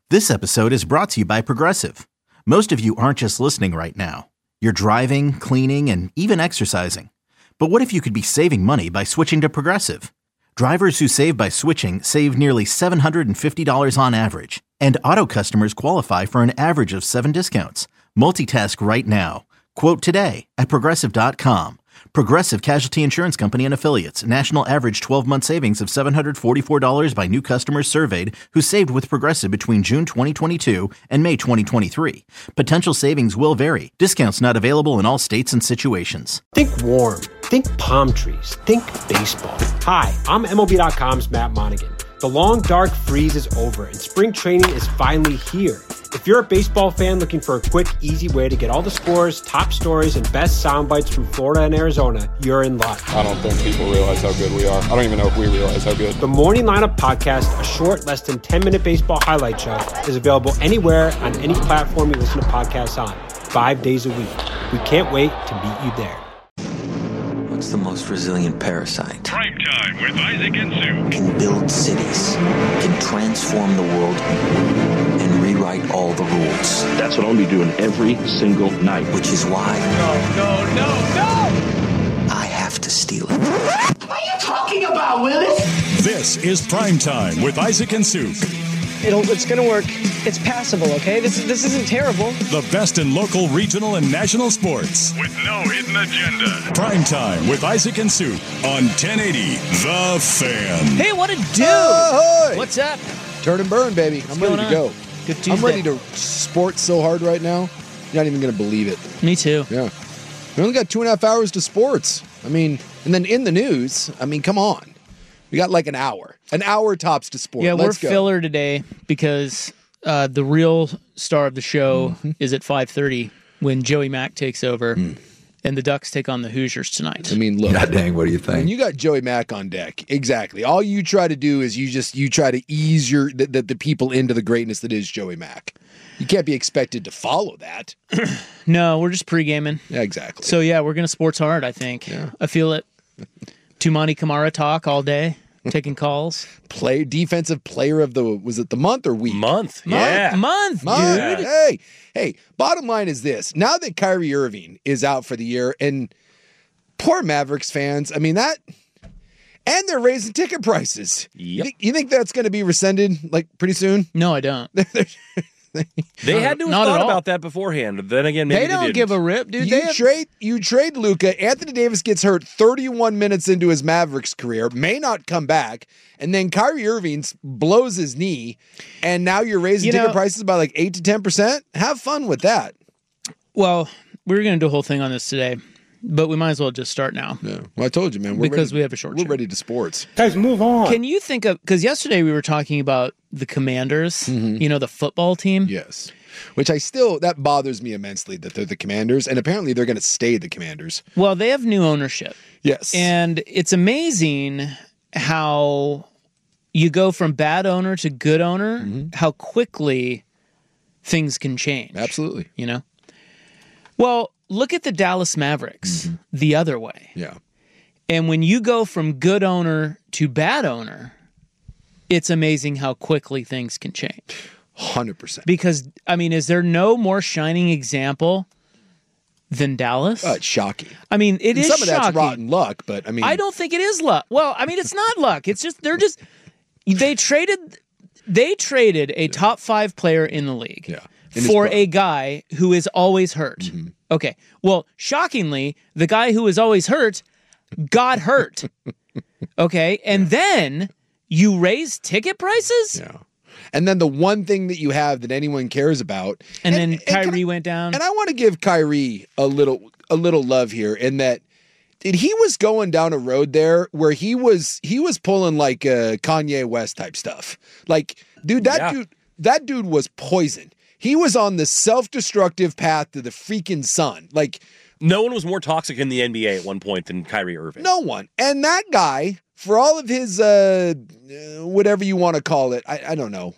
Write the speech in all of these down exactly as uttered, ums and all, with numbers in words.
This episode is brought to you by Progressive. Most of you aren't just listening right now. You're driving, cleaning, and even exercising. But what if you could be saving money by switching to Progressive? Drivers who save by switching save nearly seven hundred fifty dollars on average. And auto customers qualify for an average of seven discounts. Multitask right now. Quote today at Progressive dot com. Progressive Casualty Insurance Company and Affiliates. National average twelve-month savings of seven hundred forty-four dollars by new customers surveyed who saved with Progressive between June twenty twenty-two and May twenty twenty-three. Potential savings will vary. Discounts not available in all states and situations. Think warm. Think palm trees. Think baseball. Hi, I'm M L B dot com's Matt Monaghan. The long, dark freeze is over, and spring training is finally here. If you're a baseball fan looking for a quick, easy way to get all the scores, top stories, and best sound bites from Florida and Arizona, you're in luck. I don't think people realize how good we are. I don't even know if we realize how good. The Morning Lineup Podcast, a short, less than ten-minute baseball highlight show, is available anywhere on any platform you listen to podcasts on, five days a week. We can't wait to meet you there. What's the most resilient parasite? Prime Time with Isaac and Sue. Can build cities, can transform the world, and rewrite all the rules. That's what I'll be doing every single night. Which is why... No, no, no, no! I have to steal it. What are you talking about, Willis? This is Prime Time with Isaac and Suk. It'll, it's going to work. It's passable, okay? This, this isn't terrible. The best in local, regional, and national sports. With no hidden agenda. Prime Time with Isaac and Suk on ten eighty The Fan. Hey, what it do? Oh, What's up? Turn and burn, baby. What's I'm ready to on? go. Good Tuesday. I'm ready to sport so hard right now. You're not even going to believe it. Me too. Yeah. We only got two and a half hours to sports. I mean, and then in the news, I mean, come on. We got like an hour. An hour tops to sport. Yeah, Let's we're go. filler today because uh, the real star of the show mm-hmm. is at five thirty when Joey Mack takes over mm. and the Ducks take on the Hoosiers tonight. I mean, look. God dang, what do you think? When you got Joey Mack on deck, exactly. All you try to do is you just you try to ease your the, the, the people into the greatness that is Joey Mack. You can't be expected to follow that. No, we're just pre-gaming. Yeah, exactly. So, yeah, we're going to sports hard, I think. Yeah. I feel it. Tumani Kamara talk all day, taking calls. Play defensive player of the, was it the month or week? Month, yeah. Month, month dude. dude. Hey, hey, bottom line is this. Now that Kyrie Irving is out for the year, and poor Mavericks fans, I mean, that, and they're raising ticket prices. Yep. You think, you think that's going to be rescinded, like, pretty soon? No, I don't. They had to have Not thought at all. about that beforehand. Then again, maybe They they, don't didn't. give a rip, dude. You They have- trade you trade Luka. Anthony Davis gets hurt thirty-one minutes into his Mavericks career, may not come back, and then Kyrie Irving blows his knee, and now you're raising You ticket know- prices by like eight to ten percent. Have fun with that. Well, we were going to do a whole thing on this today, but we might as well just start now. Yeah. Well, I told you, man. We're Because ready, we have a short We're show. ready to sports. Guys, move on. Can you think of, because yesterday we were talking about the Commanders, Mm-hmm. you know, the football team. Yes. Which I still, that bothers me immensely that they're the Commanders, and apparently they're going to stay the Commanders. Well, they have new ownership. Yes. And it's amazing how you go from bad owner to good owner, Mm-hmm. how quickly things can change. Absolutely. You know? Well, look at the Dallas Mavericks Mm-hmm. the other way. Yeah. And when you go from good owner to bad owner, it's amazing how quickly things can change. one hundred percent. Because, I mean, is there no more shining example than Dallas? Uh, it's shocking. I mean, it And is some of that's shocking. rotten luck, but I mean. I don't think it is luck. Well, I mean, it's not luck. It's just, they're just, they traded, they traded a top five player in the league Yeah. In his for prime. a guy who is always hurt. Mm-hmm. Okay. Well, shockingly, the guy who is always hurt got hurt. Okay. And yeah. then you raise ticket prices? Yeah. And then the one thing that you have that anyone cares about. And, and then and Kyrie I, went down. And I want to give Kyrie a little a little love here in that Dude, he was going down a road there where he was he was pulling like uh, Kanye West type stuff. Like, dude, that yeah. dude that dude was poison. He was on the self-destructive path to the freaking sun. Like, no one was more toxic in the N B A at one point than Kyrie Irving. No one. And that guy, for all of his uh, whatever you want to call it, I, I don't know,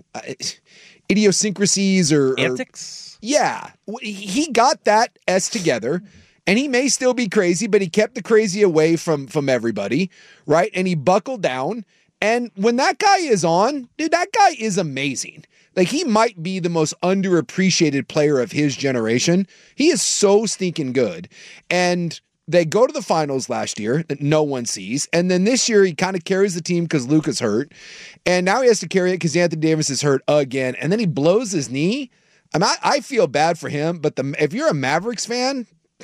idiosyncrasies or, or antics. Yeah, he got that S together. And he may still be crazy, but he kept the crazy away from, from everybody, right? And he buckled down. And when that guy is on, dude, that guy is amazing. Like, he might be the most underappreciated player of his generation. He is so stinking good. And they go to the finals last year that no one sees. And then this year, he kind of carries the team because Luka's hurt. And now he has to carry it because Anthony Davis is hurt again. And then he blows his knee. I mean, I, I feel bad for him, but the if you're a Mavericks fan,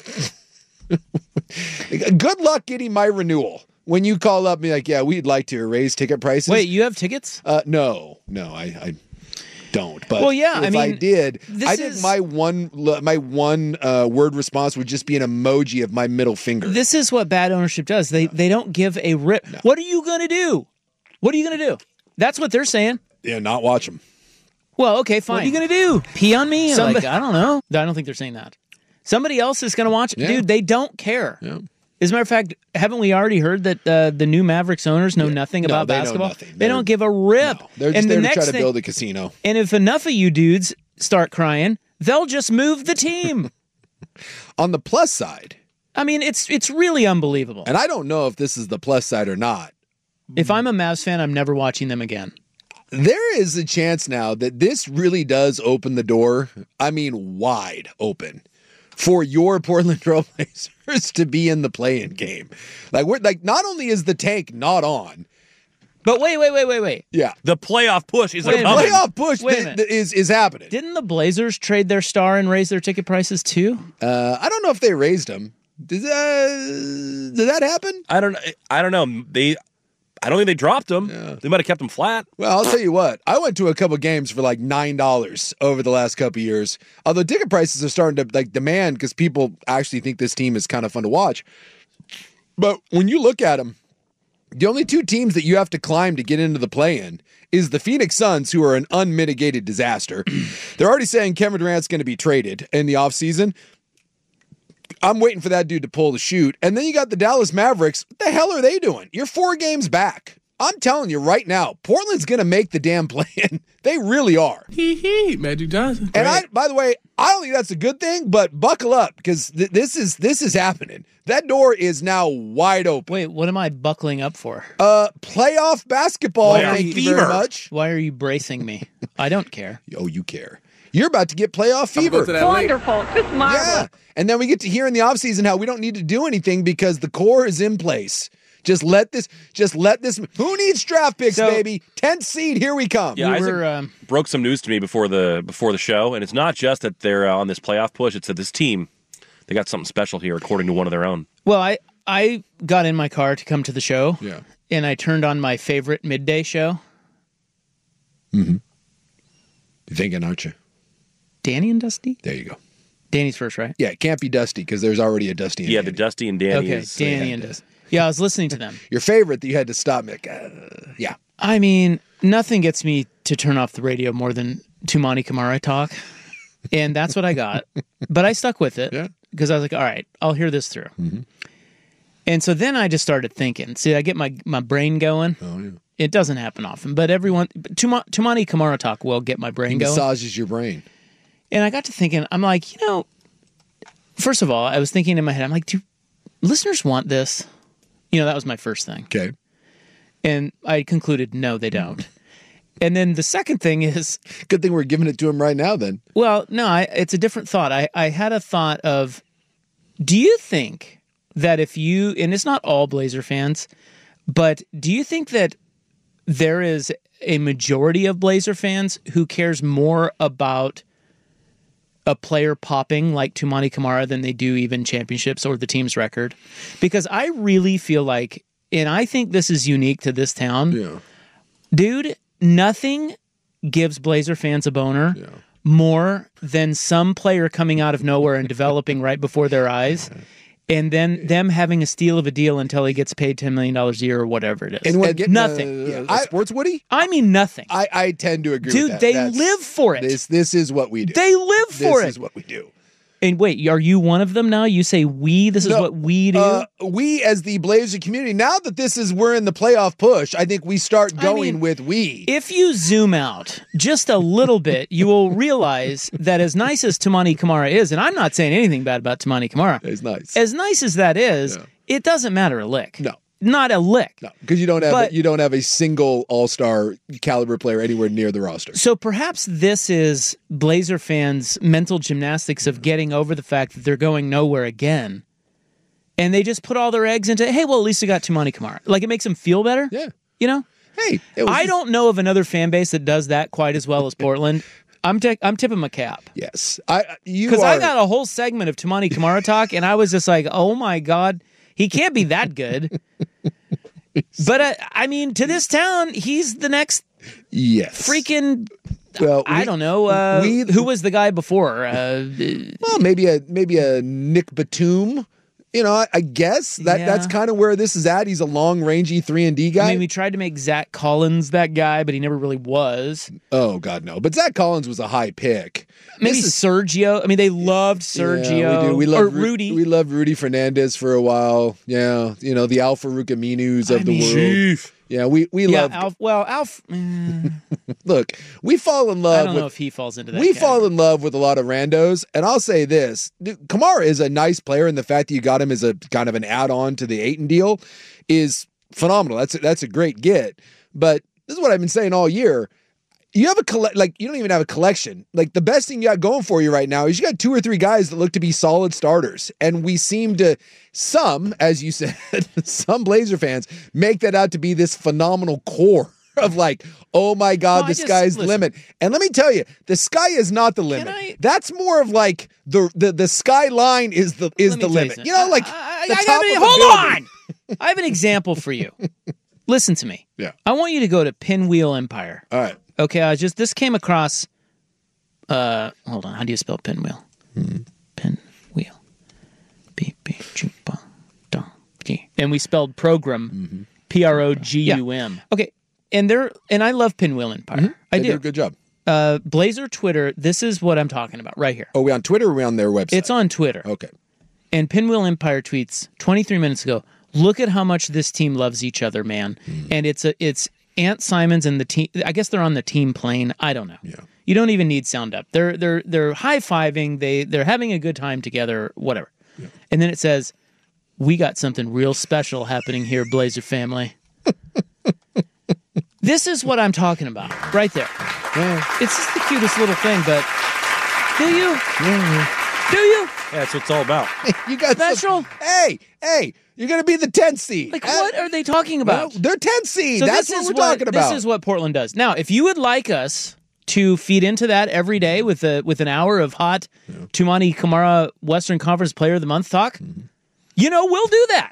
good luck getting my renewal. When you call up and be like, yeah, we'd like to raise ticket prices. Wait, you have tickets? Uh, no, no, I, I don't. But well, yeah, if I mean, I did, this I think is, my one my one uh, word response would just be an emoji of my middle finger. This is what bad ownership does. They they don't give a rip. No. What are you going to do? What are you going to do? That's what they're saying. Yeah, not watch them. Well, okay, fine. What are you going to do? Pee on me? Somebody, like, I don't know. I don't think they're saying that. Somebody else is going to watch it. Yeah. Dude, they don't care. Yeah. As a matter of fact, haven't we already heard that uh, the new Mavericks owners know yeah. nothing no, about they basketball? Know nothing. They don't give a rip. No, they're just and there the to try to thing, build a casino. And if enough of you dudes start crying, they'll just move the team. On the plus side, I mean, it's it's really unbelievable. And I don't know if this is the plus side or not. If I'm a Mavs fan, I'm never watching them again. There is a chance now that this really does open the door, I mean, wide open, for your Portland Trailblazers to be in the play-in game. Like, we're like, not only is the tank not on, but wait, wait, wait, wait, wait. Yeah, the playoff push is wait, a coming. playoff push th- th- is is happening. Didn't the Blazers trade their star and raise their ticket prices too? Uh, I don't know if they raised them. Did that, did that happen? I don't. I don't know. They. I don't think they dropped them. Yeah. They might have kept them flat. Well, I'll tell you what. I went to a couple games for like nine dollars over the last couple of years. Although ticket prices are starting to like demand because people actually think this team is kind of fun to watch. But when you look at them, the only two teams that you have to climb to get into the play-in is the Phoenix Suns, who are an unmitigated disaster. They're already saying Kevin Durant's going to be traded in the offseason. I'm waiting for that dude to pull the shoot. And then you got the Dallas Mavericks. What the hell are they doing? You're four games back. I'm telling you right now, Portland's going to make the damn play-in. They really are. Hee hee, Magic Johnson. And I, by the way, I don't think that's a good thing, but buckle up because th- this is this is happening. That door is now wide open. Wait, what am I buckling up for? Uh, playoff basketball. Why thank you fever? very much. Why are you bracing me? I don't care. Oh, you care. You're about to get playoff fever. Wonderful. It's marvelous. Yeah. And then we get to hear in the offseason how we don't need to do anything because the core is in place. Just let this, just let this, who needs draft picks, so, baby? tenth seed, here we come. Yeah, we Isaac were, um, broke some news to me before the before the show, and it's not just that they're uh, on this playoff push, it's that this team, they got something special here, according to one of their own. Well, I, I got in my car to come to the show, yeah, and I turned on my favorite midday show. Mm-hmm. You're thinking, aren't you? Danny and Dusty? There you go. Danny's first, right? Yeah, it can't be Dusty because there's already a Dusty and Yeah, Danny. the Dusty and Danny okay, is... Danny and Dusty. Yeah, I was listening to them. Your favorite that you had to stop me. Like, uh, yeah. I mean, nothing gets me to turn off the radio more than Tumani Kamara talk. And that's what I got. But I stuck with it because yeah. I was like, all right, I'll hear this through. Mm-hmm. And so then I just started thinking. See, I get my, my brain going. Oh, yeah. It doesn't happen often, but everyone, Tuma, Tumani Kamara talk will get my brain he going. Massages your brain. And I got to thinking, I'm like, you know, first of all, I was thinking in my head, I'm like, do listeners want this? You know, that was my first thing. Okay. And I concluded, no, they don't. And then the second thing is... Good thing we're giving it to him right now, then. Well, no, I, it's a different thought. I, I had a thought of, do you think that if you... And it's not all Blazer fans, but do you think that there is a majority of Blazer fans who cares more about a player popping like Tumani Kamara than they do even championships or the team's record? Because I really feel like, and I think this is unique to this town, yeah. dude, nothing gives Blazer fans a boner yeah. more than some player coming out of nowhere and developing right before their eyes. And then them having a steal of a deal until he gets paid ten million dollars a year or whatever it is. And, and nothing. Uh, yeah, sports Woody? I mean nothing. I, I tend to agree Dude, with that. they That's, live for it. This this is what we do. They live for this it. This is what we do. And wait, are you one of them now? You say we? This is no, what we do? Uh, we as the Blazer community, now that this is, we're in the playoff push, I think we start going I mean, with we. If you zoom out just a little bit, you will realize that as nice as Tumani Kamara is, and I'm not saying anything bad about Tumani Kamara. It's nice. As nice as that is, yeah. it doesn't matter a lick. No. not a lick. No, because you don't have But- you don't have a single all-star caliber player anywhere near the roster. So perhaps this is Blazer fans' mental gymnastics of getting over the fact that they're going nowhere again. And they just put all their eggs into, hey, well, at least they got Tumani Kamara. Like, it makes them feel better. Yeah. You know? Hey, it was I just- don't know of another fan base that does that quite as well as Portland. I'm t- I'm tipping my cap. Yes, I you Because are. I got a whole segment of Tumani Kamara talk, and I was just like, oh my God, he can't be that good. But, uh, I mean, to this town, he's the next yes. freaking... Well, I we- don't know. Uh, we- who was the guy before? Uh, Well, maybe a maybe a Nick Batum. You know, I, I guess that Yeah. that's kind of where this is at. He's a long rangey three and D guy. I mean, we tried to make Zach Collins that guy, but he never really was. oh God, no! But Zach Collins was a high pick. Maybe This is- Sergio. I mean, they loved Sergio. Yeah, we do. We love or Ru- Rudy. We loved Rudy Fernandez for a while. Yeah, you know the Alpha Rukaminus of I the mean- world. Chief. Yeah, we we yeah, love. Alf, well, Alf. mm, Look, we fall in I love don't with. know if he falls into that. We category. fall in love with a lot of randos, and I'll say this: dude, Kamara is a nice player, and the fact that you got him as a kind of an add-on to the Ayton deal is phenomenal. That's a, that's a great get. But this is what I've been saying all year. You have a collect, like you don't even have a collection. Like the best thing you got going for you right now is you got two or three guys that look to be solid starters, and we seem to some, as you said, some Blazer fans make that out to be this phenomenal core of like, oh my God, No, I the just- sky's the listen. limit. And let me tell you, the sky is not the limit. I- That's more of like the the the skyline is the is Let me the tell you limit. something. You know, like I, I, the I top have an- of a hold building. on. I have an example for you. Listen to me. Yeah. I want you to go to Pinwheel Empire. All right. Okay, I just this came across. Uh, hold on. How do you spell pinwheel? Hmm. Pinwheel. B B chupa dum D. And we spelled program. Mm-hmm. P R O G U M. Okay, and they're and I love Pinwheel Empire. I Mm-hmm. They do. did a good job. Uh, Blazer Twitter. This is what I'm talking about right here. Are we on Twitter or are we on their website? It's on Twitter. Okay. And Pinwheel Empire tweets twenty-three minutes ago. Look at how much this team loves each other, man. Mm. And it's a it's Ant Simons and the team. I guess they're on the team plane. I don't know. Yeah. You don't even need sound up. They're they're they're high fiving. They they're having a good time together. Whatever. Yeah. And then it says, "We got something real special happening here, Blazer family." This is what I'm talking about, right there. Yeah. It's just the cutest little thing, but do you? Yeah. Do you? Yeah, that's what it's all about. You got Special? Some, hey, hey, you're gonna be the tenth seed. Like, Uh, what are they talking about? well, they're tenth seed. So That's this what is we're talking about. This is what Portland does. Now, if you would like us to feed into that every day with a with an hour of hot yeah. Tumani Kamara Western Conference Player of the Month talk, mm-hmm. you know, we'll do that.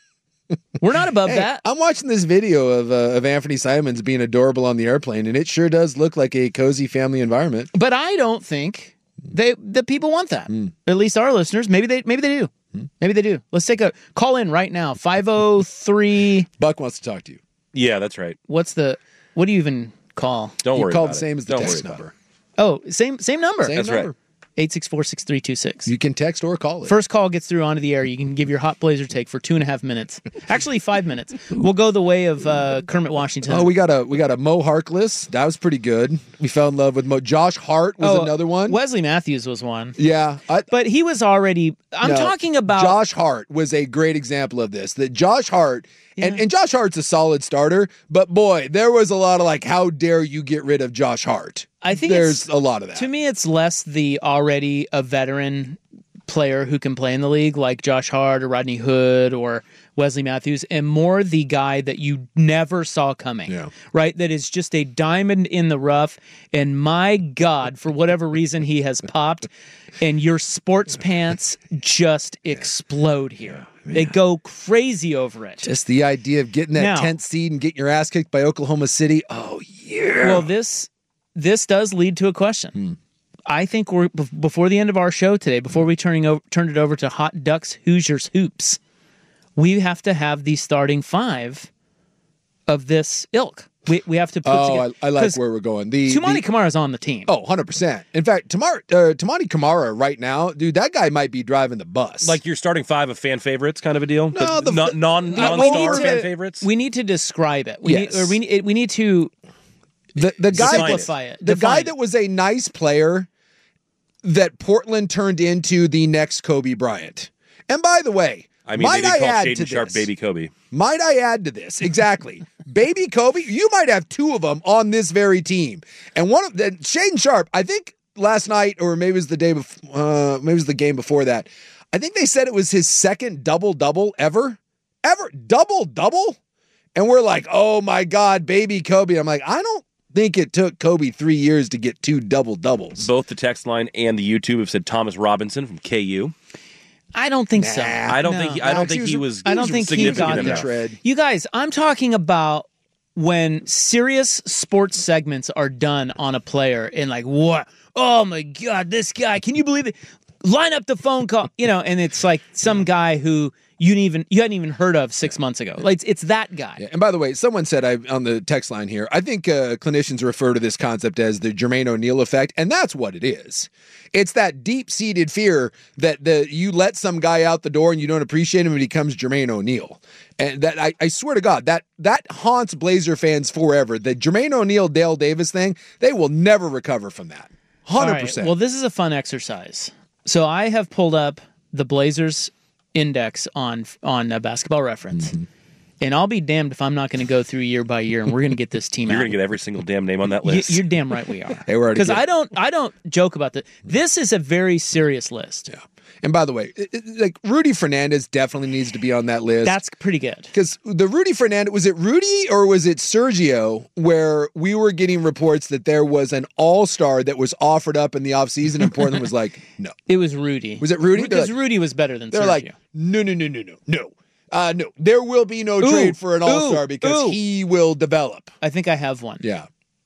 We're not above hey, that. I'm watching this video of uh, of Anthony Simons being adorable on the airplane, and it sure does look like a cozy family environment. But I don't think they the people want that. Mm. At least our listeners. Maybe they maybe they do. Mm. Maybe they do. Let's take a call in right now. five oh three Buck wants to talk to you. Yeah, that's right. What's the what do you even call? Don't you worry. Called about the same it. as the Don't text worry about number. Oh, same same number. Same that's number. right. eight six four, six three two six. You can text or call it. First call gets through onto the air. You can give your hot Blazer take for two and a half minutes. Actually, five minutes. We'll go the way of uh, Kermit Washington. Oh, we got a we got a Mo Harkless. That was pretty good. We fell in love with Mo. Josh Hart was Oh, another one. Wesley Matthews was one. Yeah, I, but he was already. I'm no, talking about Josh Hart was a great example of this. That Josh Hart. Yeah. And, and Josh Hart's a solid starter, but boy, there was a lot of like, how dare you get rid of Josh Hart? I think there's it's, a lot of that. To me, it's less the already a veteran player who can play in the league like Josh Hart or Rodney Hood or Wesley Matthews, and more the guy that you never saw coming, yeah. right? That is just a diamond in the rough, and my God, for whatever reason, he has popped, and your sports pants just explode here. Yeah. They go crazy over it. Just the idea of getting that now, tenth seed and getting your ass kicked by Oklahoma City. Oh, yeah. Well, this this does lead to a question. Hmm. I think we're before the end of our show today, before we turning over, turn it over to Hot Ducks Hoosiers Hoops, we have to have the starting five of this ilk. We we have to put oh, together. I, I like where we're going. The Tumani the, Kamara's on the team. Oh, one hundred percent. In fact, Tamar, uh, Tumani Kamara right now, dude, that guy might be driving the bus. Like your starting five of fan favorites kind of a deal? No, the, non, non, non-star fan favorites? We need to describe it. We yes. need, or we, need, we need to the, the guy, simplify it. The Define guy it. that was a nice player that Portland turned into the next Kobe Bryant. And by the way, I mean, might they did I call add Shaden to Sharp this, Baby Kobe. Might I add to this? Exactly. Baby Kobe, you might have two of them on this very team. And one of the Shaden Sharp, I think last night, or maybe it was the day before, uh, maybe it was the game before that, I think they said it was his second double-double ever. Ever. Double-double? And we're like, oh my God, baby Kobe. I'm like, I don't think it took Kobe three years to get two double-doubles. Both the text line and the YouTube have said Thomas Robinson from K U. I don't think Nah, so. I don't No. think he, I don't think he was. I don't think he significant got enough. there. You guys, I'm talking about when serious sports segments are done on a player and like, what? Oh my God, this guy! Can you believe it? Line up the phone call, you know, and it's like some guy who you didn't even you hadn't even heard of six months ago. Like it's, it's that guy. Yeah, and by the way, someone said I, on the text line here, I think uh, clinicians refer to this concept as the Jermaine O'Neal effect, and that's what it is. It's that deep-seated fear that the you let some guy out the door and you don't appreciate him and he becomes Jermaine O'Neal. And that I, I swear to God, that that haunts Blazer fans forever. The Jermaine O'Neal, Dale Davis thing, they will never recover from that. one hundred percent. All right, well, this is a fun exercise. So I have pulled up the Blazers index on on uh, Basketball Reference. Mm-hmm. And I'll be damned if I'm not going to go through year by year, and we're going to get this team You're out. You're going to get every single damn name on that list. You, you're damn right we are. Hey, we're already Because good. I don't, I don't joke about this. This is a very serious list. Yeah. And by the way, it, it, like Rudy Fernandez definitely needs to be on that list. That's pretty good. Because the Rudy Fernandez, was it Rudy or was it Sergio where we were getting reports that there was an all-star that was offered up in the offseason and Portland was like, no. It was Rudy. Was it Rudy? Because like, Rudy was better than they're Sergio. like, no, no, no, no, no, no. Uh, no, there will be no Ooh, trade for an all-star ooh, because ooh. he will develop. I think I have one. Yeah.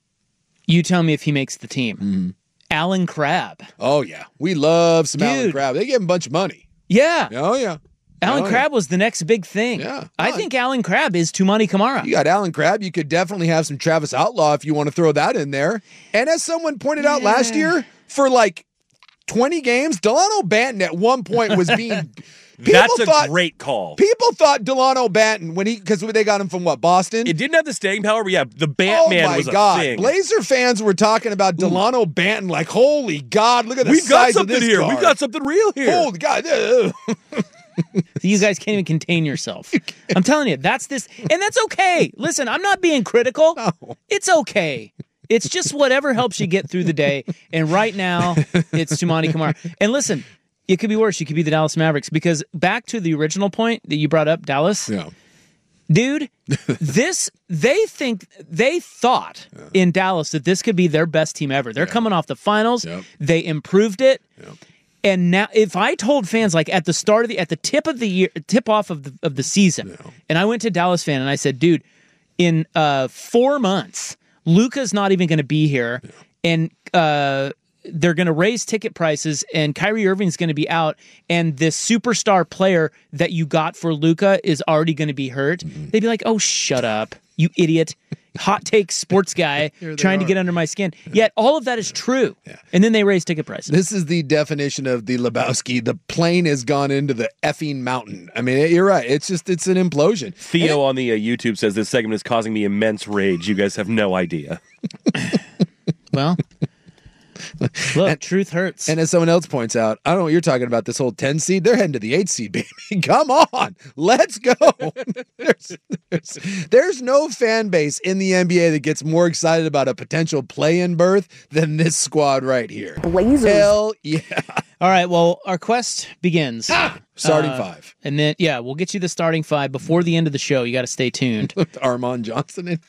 You tell me if he makes the team. Mm-hmm. Alan Crabb. Oh, yeah. We love some Dude. Alan Crabb. They gave him a bunch of money. Yeah. Oh, yeah. Alan oh, Crabb yeah. was the next big thing. Yeah. I Oh, think Alan Crabb is Tumani Kamara. You got Alan Crabb. You could definitely have some Travis Outlaw if you want to throw that in there. And as someone pointed out last year, for like twenty games, Delano Banton at one point was being... That's a thought, great call. People thought Delano Banton, when he, because they got him from what, Boston? It didn't have the staying power, but yeah, the Batman oh my was a God. thing. Blazer fans were talking about Delano Ooh. Banton like, holy God, look at the We've size got of this something here. guard. We've got something real here. Holy God. You guys can't even contain yourself. I'm telling you, that's this, and that's okay. Listen, I'm not being critical. No. It's okay. It's just whatever helps you get through the day. And right now, it's Tumani Kamara. And listen, it could be worse. You could be the Dallas Mavericks, because back to the original point that you brought up, Dallas. Yeah. Dude, this, they think, they thought yeah. in Dallas that this could be their best team ever. They're yeah. coming off the finals. Yep. They improved it. Yep. And now, if I told fans like at the start of the, at the tip of the year, tip off of the, of the season, yeah. and I went to Dallas fan and I said, dude, in uh, four months, Luka's not even going to be here. Yeah. And, uh, they're going to raise ticket prices, and Kyrie Irving's going to be out, and this superstar player that you got for Luka is already going to be hurt. Mm-hmm. They'd be like, oh, shut up, you idiot. Hot take sports guy trying are. to get under my skin. Yeah. Yet all of that is true. Yeah. And then they raise ticket prices. This is the definition of the Lebowski. The plane has gone into the effing mountain. I mean, you're right. It's just, it's an implosion. Theo it, on the uh, YouTube says this segment is causing me immense rage. You guys have no idea. Well... Look, and, truth hurts. And as someone else points out, I don't know what you're talking about, this whole ten seed. They're heading to the eight seed, baby. Come on. Let's go. there's, there's, there's no fan base in the N B A that gets more excited about a potential play-in berth than this squad right here. Blazers. Hell yeah. All right, well, our quest begins. Ah, starting uh, five. And then, yeah, we'll get you the starting five before the end of the show. You got to stay tuned. With Armand Johnson in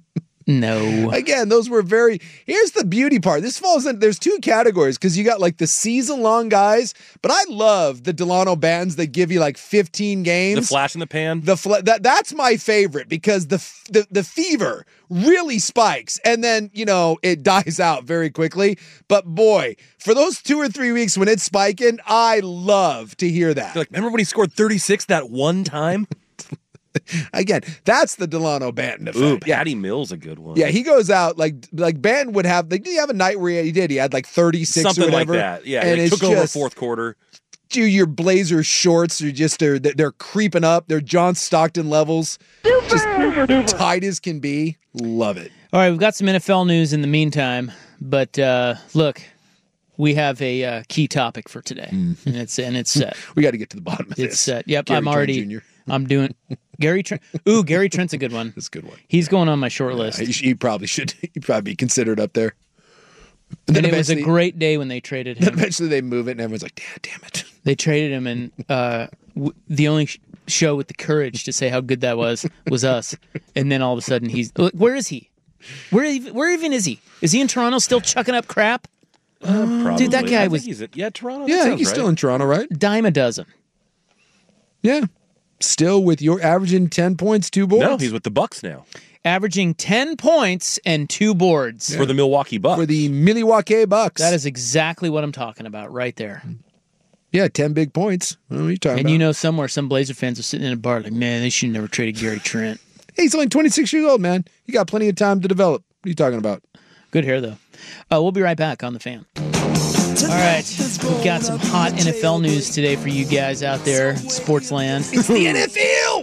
No. Again, those were very... Here's the beauty part. This falls in... There's two categories, because you got like the season-long guys, but I love the Delano Bantons that give you like fifteen games. The flash in the pan? The fl- that That's my favorite, because the, the the fever really spikes, and then, you know, it dies out very quickly. But boy, for those two or three weeks when it's spiking, I love to hear that. You're like, remember when he scored thirty-six that one time? Again, that's the Delano Banton effect. Ooh, Patty yeah. Mills a good one. Yeah, he goes out like like Banton would have. Like, did he have a night where he, he did? He had like thirty-six something or whatever. like that. Yeah, and it took just, over fourth quarter. Dude, your Blazer shorts are just they're they're creeping up. They're John Stockton levels, super, just super, super. tight as can be. Love it. All right, we've got some N F L news in the meantime, but uh, look, we have a uh, key topic for today, Mm-hmm. and it's and it's set. We got to get to the bottom of It's this. set. Yep, Gary I'm Trent already. Junior I'm doing Gary Trent. Ooh, Gary Trent's a good one. That's a good one. He's going on my short list. Uh, he, he probably should. He probably be considered up there. And, and it was a great day when they traded him. Then eventually they move it, and everyone's like, "Damn, damn it!" They traded him, and uh, w- the only sh- show with the courage to say how good that was was us. And then all of a sudden, he's look, where is he? Where even, where even is he? Is he in Toronto still chucking up crap? Uh, probably. Dude, that guy I was think he's at, yeah, Toronto. Yeah, I think he's still in Toronto, right? Dime a dozen. Yeah, still with your averaging ten points, two boards. No, he's with the Bucks now. Averaging ten points and two boards. For the Milwaukee Bucks. For the Milwaukee Bucks. That is exactly what I'm talking about right there. Yeah, ten big points. What are you talking And about? you know somewhere some Blazer fans are sitting in a bar like, man, they should have never traded Gary Trent. Hey, he's only twenty-six years old, man. He got plenty of time to develop. What are you talking about? Good hair, though. Uh, we'll be right back on The Fan. All right, we've got some hot N F L news today for you guys out there, sports land. It's the N F L!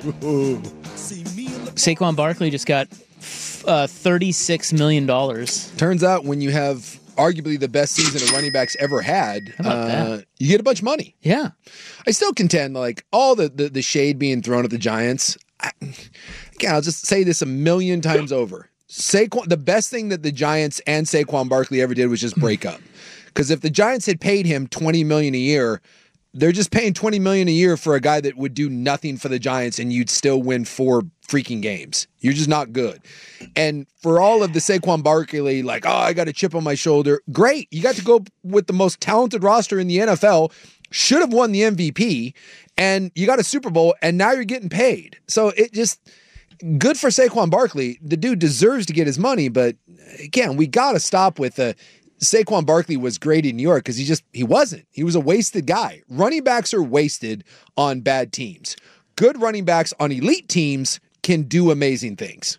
Saquon Barkley just got uh, thirty-six million dollars. Turns out when you have arguably the best season a running back's ever had, How about uh, that? you get a bunch of money. Yeah. I still contend, like, all the, the, the shade being thrown at the Giants. I, again, I'll just say this a million times over. Saquon, the best thing that the Giants and Saquon Barkley ever did was just break up. Because if the Giants had paid him twenty million dollars a year, they're just paying twenty million dollars a year for a guy that would do nothing for the Giants, and you'd still win four freaking games. You're just not good. And for all of the Saquon Barkley, like, oh, I got a chip on my shoulder. Great. You got to go with the most talented roster in the N F L. Should have won the M V P, and you got a Super Bowl, and now you're getting paid. So it just, good for Saquon Barkley. The dude deserves to get his money, but again, we got to stop with the Saquon Barkley was great in New York because he just, he wasn't. He was a wasted guy. Running backs are wasted on bad teams. Good running backs on elite teams can do amazing things.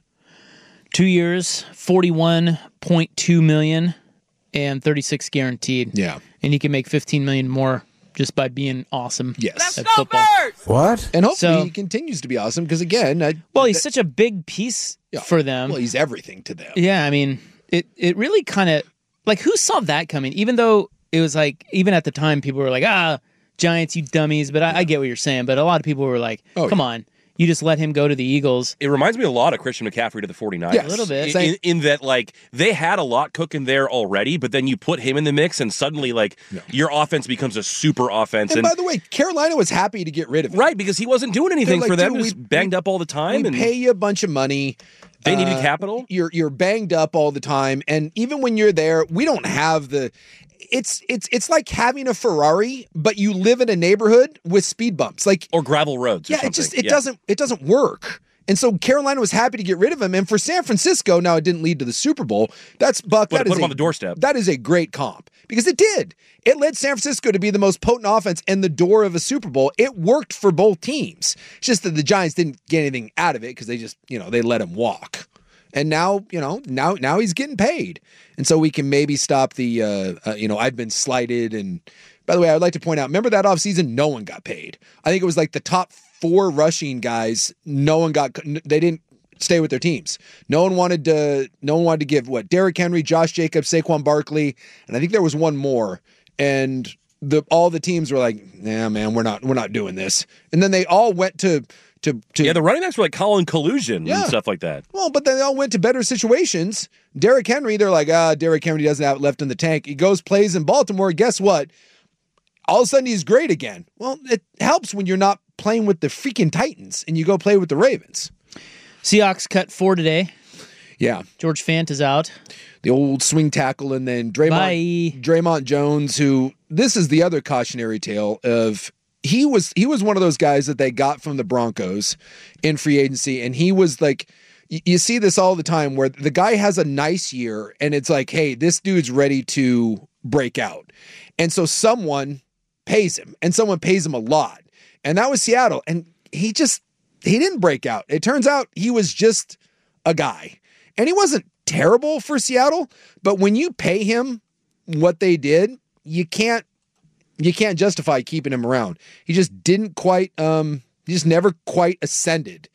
Two years, forty-one point two million dollars and thirty-six guaranteed. Yeah. And he can make fifteen million dollars more just by being awesome. Yes. At football. What? And hopefully So- he continues to be awesome because, again, I, Well, he's such a big piece Yeah. for them. well, he's everything to them. Yeah, I mean, it, it really kind of, like, who saw that coming? Even though it was like, even at the time, people were like, ah, Giants, you dummies. But I, I get what you're saying. But a lot of people were like, Oh, come yeah. on, you just let him go to the Eagles. It reminds me a lot of Christian McCaffrey to the 49ers. Yes. A little bit. In, in, in that, like, they had a lot cooking there already, but then you put him in the mix, and suddenly, like, your offense becomes a super offense. And, And, by the way, Carolina was happy to get rid of him. right, because he wasn't doing anything They're for like, them. dude, He was we- banged up all the time. We and pay you a bunch of money. They needed Uh, capital. You're you're banged up all the time, and even when you're there, we don't have the. It's it's it's like having a Ferrari, but you live in a neighborhood with speed bumps. Like Or gravel roads or yeah, something. it just it Yeah. doesn't it doesn't work. And so Carolina was happy to get rid of him. And for San Francisco, now it didn't lead to the Super Bowl. That's Buck. But that it put is him a- on the doorstep. That is a great comp because it did. It led San Francisco to be the most potent offense and the door of a Super Bowl. It worked for both teams. It's just that the Giants didn't get anything out of it because they just, you know, they let him walk. And now, you know, now now he's getting paid. And so we can maybe stop the, uh, uh, you know, I've been slighted. And by the way, I would like to point out, remember that offseason, no one got paid. I think it was like the top four rushing guys, no one got, they didn't stay with their teams. No one wanted to, no one wanted to give what? Derrick Henry, Josh Jacobs, Saquon Barkley. And I think there was one more. And the all the teams were like, nah, man, we're not, we're not doing this. And then they all went to, To, to, Yeah, the running backs were like Colin Collusion Yeah. and stuff like that. Well, but then they all went to better situations. Derrick Henry, they're like, ah, Derrick Henry doesn't have it left in the tank. He goes, plays in Baltimore. Guess what? All of a sudden, he's great again. Well, it helps when you're not playing with the freaking Titans and you go play with the Ravens. Seahawks cut four today. Yeah. George Fant is out. The old swing tackle, and then Draymond, Bye. Draymond Jones, who this is the other cautionary tale of he was he was one of those guys that they got from the Broncos in free agency, and he was like, you, you see this all the time where the guy has a nice year, and it's like, hey, this dude's ready to break out, and so someone pays him, and someone pays him a lot, and that was Seattle, and he just he didn't break out. It turns out he was just a guy, and he wasn't terrible for Seattle, but when you pay him what they did, you can't. You can't justify keeping him around. He just didn't quite, um, he just never quite ascended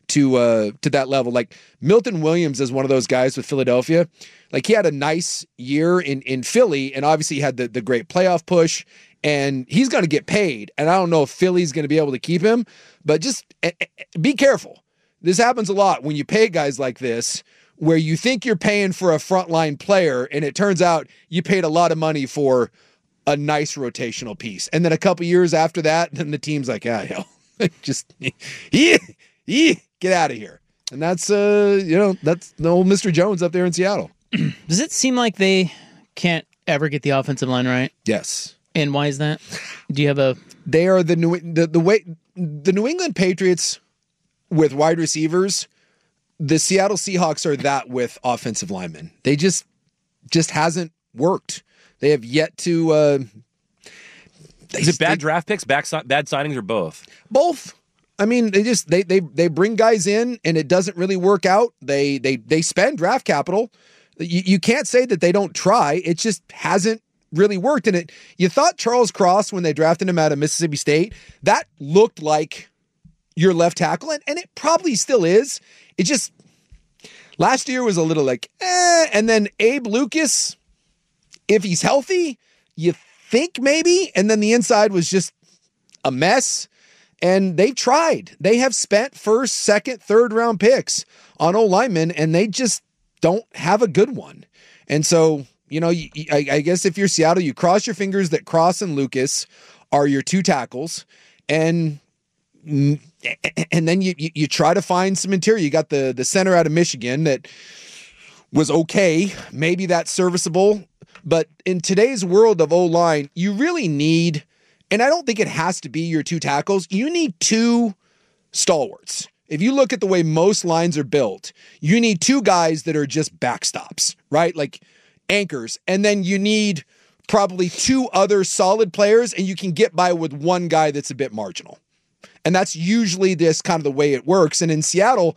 to uh, to that level. Like Milton Williams is one of those guys with Philadelphia. Like he had a nice year in, in Philly, and obviously he had the, the great playoff push, and he's going to get paid. And I don't know if Philly's going to be able to keep him, but just eh, eh, be careful. This happens a lot when you pay guys like this, where you think you're paying for a frontline player, and it turns out you paid a lot of money for a nice rotational piece. And then a couple years after that, then the team's like, ah, hell, just yeah, yeah, get out of here. And that's, uh, you know, that's the old Mister Jones up there in Seattle. Does it seem like they can't ever get the offensive line right? Yes. And why is that? Do you have a... They are the New, the, the way, the New England Patriots with wide receivers, the Seattle Seahawks are that with offensive linemen. They just, just hasn't worked. They have yet to... Uh, Is it bad they, draft picks, back, bad signings, or both? Both. I mean, they just they they they bring guys in and it doesn't really work out. They they they spend draft capital. You, you can't say that they don't try. It just hasn't really worked. And it you thought Charles Cross, when they drafted him out of Mississippi State, that looked like your left tackle, and, and it probably still is. It just last year was a little like eh, and then Abe Lucas, if he's healthy, you think maybe, and then the inside was just a mess. And they've tried. They have spent first, second, third round picks on O linemen, and they just don't have a good one. And so, you know, I, I guess if you're Seattle, you cross your fingers that Cross and Lucas are your two tackles, and and then you you, you try to find some interior. You got the the center out of Michigan that was okay. Maybe that's serviceable. But in today's world of O-line, you really need... And I don't think it has to be your two tackles. You need two stalwarts. If you look at the way most lines are built, you need two guys that are just backstops, right? Like anchors. And then you need probably two other solid players, and you can get by with one guy that's a bit marginal. And that's usually this kind of the way it works. And in Seattle,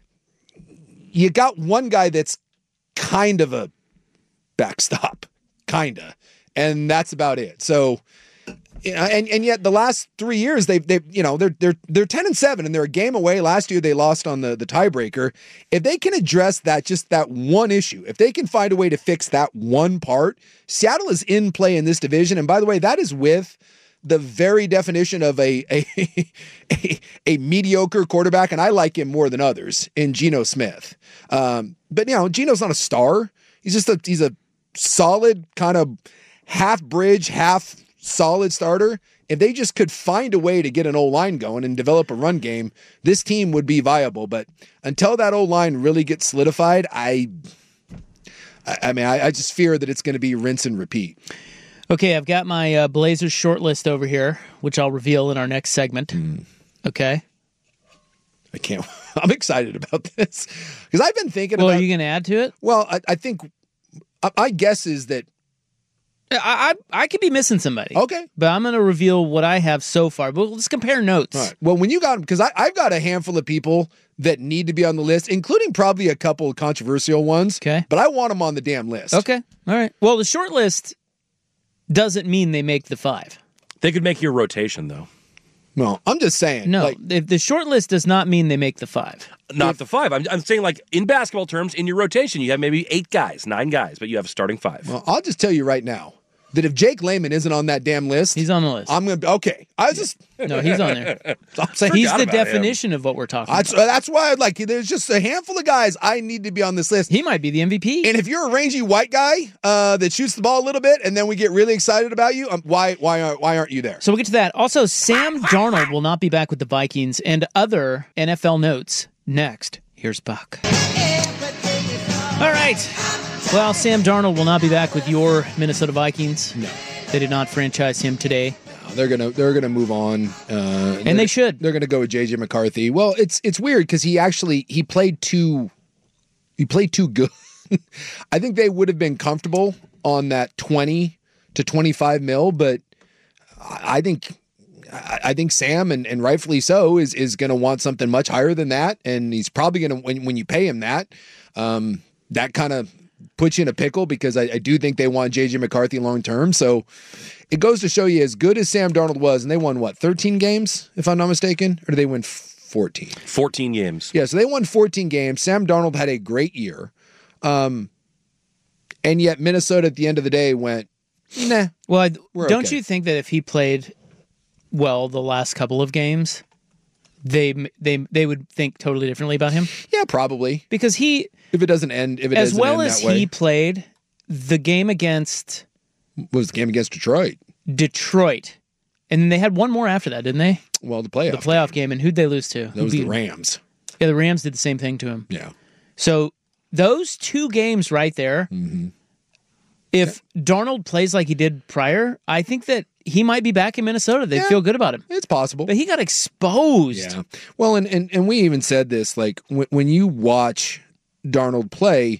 you got one guy that's kind of a backstop, kind of. And that's about it. So... And and yet the last three years they've they you know they're they're they're ten and seven and they're a game away. Last year they lost on the the tiebreaker. If they can address that just that one issue, if they can find a way to fix that one part, Seattle is in play in this division. And by the way, that is with the very definition of a a a, a mediocre quarterback, and I like him more than others in Geno Smith. Um, but you know Geno's not a star. He's just a he's a solid kind of half bridge half. solid starter. If they just could find a way to get an O-line going and develop a run game, this team would be viable. But until that O-line really gets solidified, I I, I mean, I, I just fear that it's going to be rinse and repeat. Okay, I've got my uh, Blazers short list over here, which I'll reveal in our next segment. Mm. Okay? I can't. I'm excited about this because I've been thinking well, about... Well, are you going to add to it? Well, I, I think... My guess is that I, I I could be missing somebody. Okay. But I'm going to reveal what I have so far. But let's compare notes. All right. Well, when you got them, because I've got a handful of people that need to be on the list, including probably a couple of controversial ones. Okay. But I want them on the damn list. Okay. All right. Well, the short list doesn't mean they make the five. They could make your rotation, though. No, I'm just saying. No, like, if the short list does not mean they make the five. Not if, the five. I'm, I'm saying, like, in basketball terms, in your rotation, you have maybe eight guys, nine guys, but you have a starting five. Well, I'll just tell you right now that if Jake Layman isn't on that damn list, he's on the list. I'm gonna be okay. I was just no, he's on there. I'm saying, he's the definition him. of what we're talking that's, about. That's why, like, there's just a handful of guys I need to be on this list. He might be the M V P. And if you're a rangy white guy uh, that shoots the ball a little bit, and then we get really excited about you, um, why, why, aren't, why aren't you there? So we'll get to that. Also, Sam Darnold will not be back with the Vikings, and other N F L notes next. Here's Buck. All right. Well, Sam Darnold will not be back with your Minnesota Vikings. No. They did not franchise him today. No, they're gonna they're gonna move on, uh, and they should. They're gonna go with J J McCarthy. Well, it's it's weird because he actually he played too he played too good. I think they would have been comfortable on that twenty to twenty-five mil, but I think I think Sam and, and rightfully so is is gonna want something much higher than that, and he's probably gonna when when you pay him that, um, that kind of puts you in a pickle because I, I do think they want J J McCarthy long term. So it goes to show you, as good as Sam Darnold was, and they won what thirteen games, if I'm not mistaken, or did they win fourteen. fourteen games. Yeah, so they won fourteen games. Sam Darnold had a great year. Um, and yet Minnesota at the end of the day went, nah. Well, we're don't okay. you think that if he played well the last couple of games, they they they would think totally differently about him? Yeah, probably. Because he, if it doesn't end, if it as doesn't well end as that way. he played the game against What was the game against Detroit? Detroit, and they had one more after that, didn't they? Well, the playoff. The playoff game, and who'd they lose to? That was the Rams. Yeah, the Rams did the same thing to him. Yeah. So those two games right there, mm-hmm. if yeah. Darnold plays like he did prior, I think that he might be back in Minnesota. They'd yeah, feel good about him. It's possible. But he got exposed. Yeah. Well, and, and, and we even said this, like, when, when you watch Darnold play,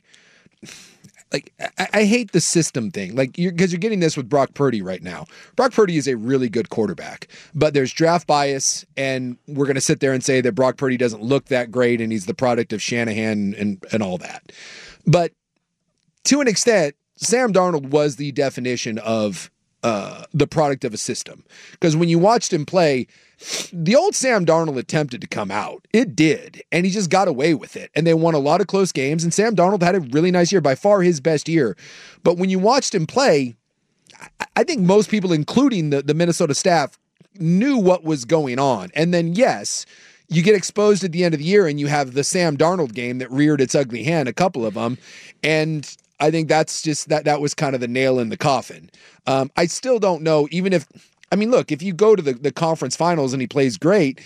like, I, I hate the system thing. Like, you're, because you're getting this with Brock Purdy right now. Brock Purdy is a really good quarterback, but there's draft bias, and we're going to sit there and say that Brock Purdy doesn't look that great, and he's the product of Shanahan and, and all that. But to an extent, Sam Darnold was the definition of uh, the product of a system. Because when you watched him play, the old Sam Darnold attempted to come out. It did. And he just got away with it. And they won a lot of close games. And Sam Darnold had a really nice year, by far his best year. But when you watched him play, I think most people, including the, the Minnesota staff, knew what was going on. And then, yes, you get exposed at the end of the year and you have the Sam Darnold game that reared its ugly hand, a couple of them. And I think that's just, that that was kind of the nail in the coffin. Um, I still don't know, even if, I mean, look, if you go to the, the conference finals and he plays great,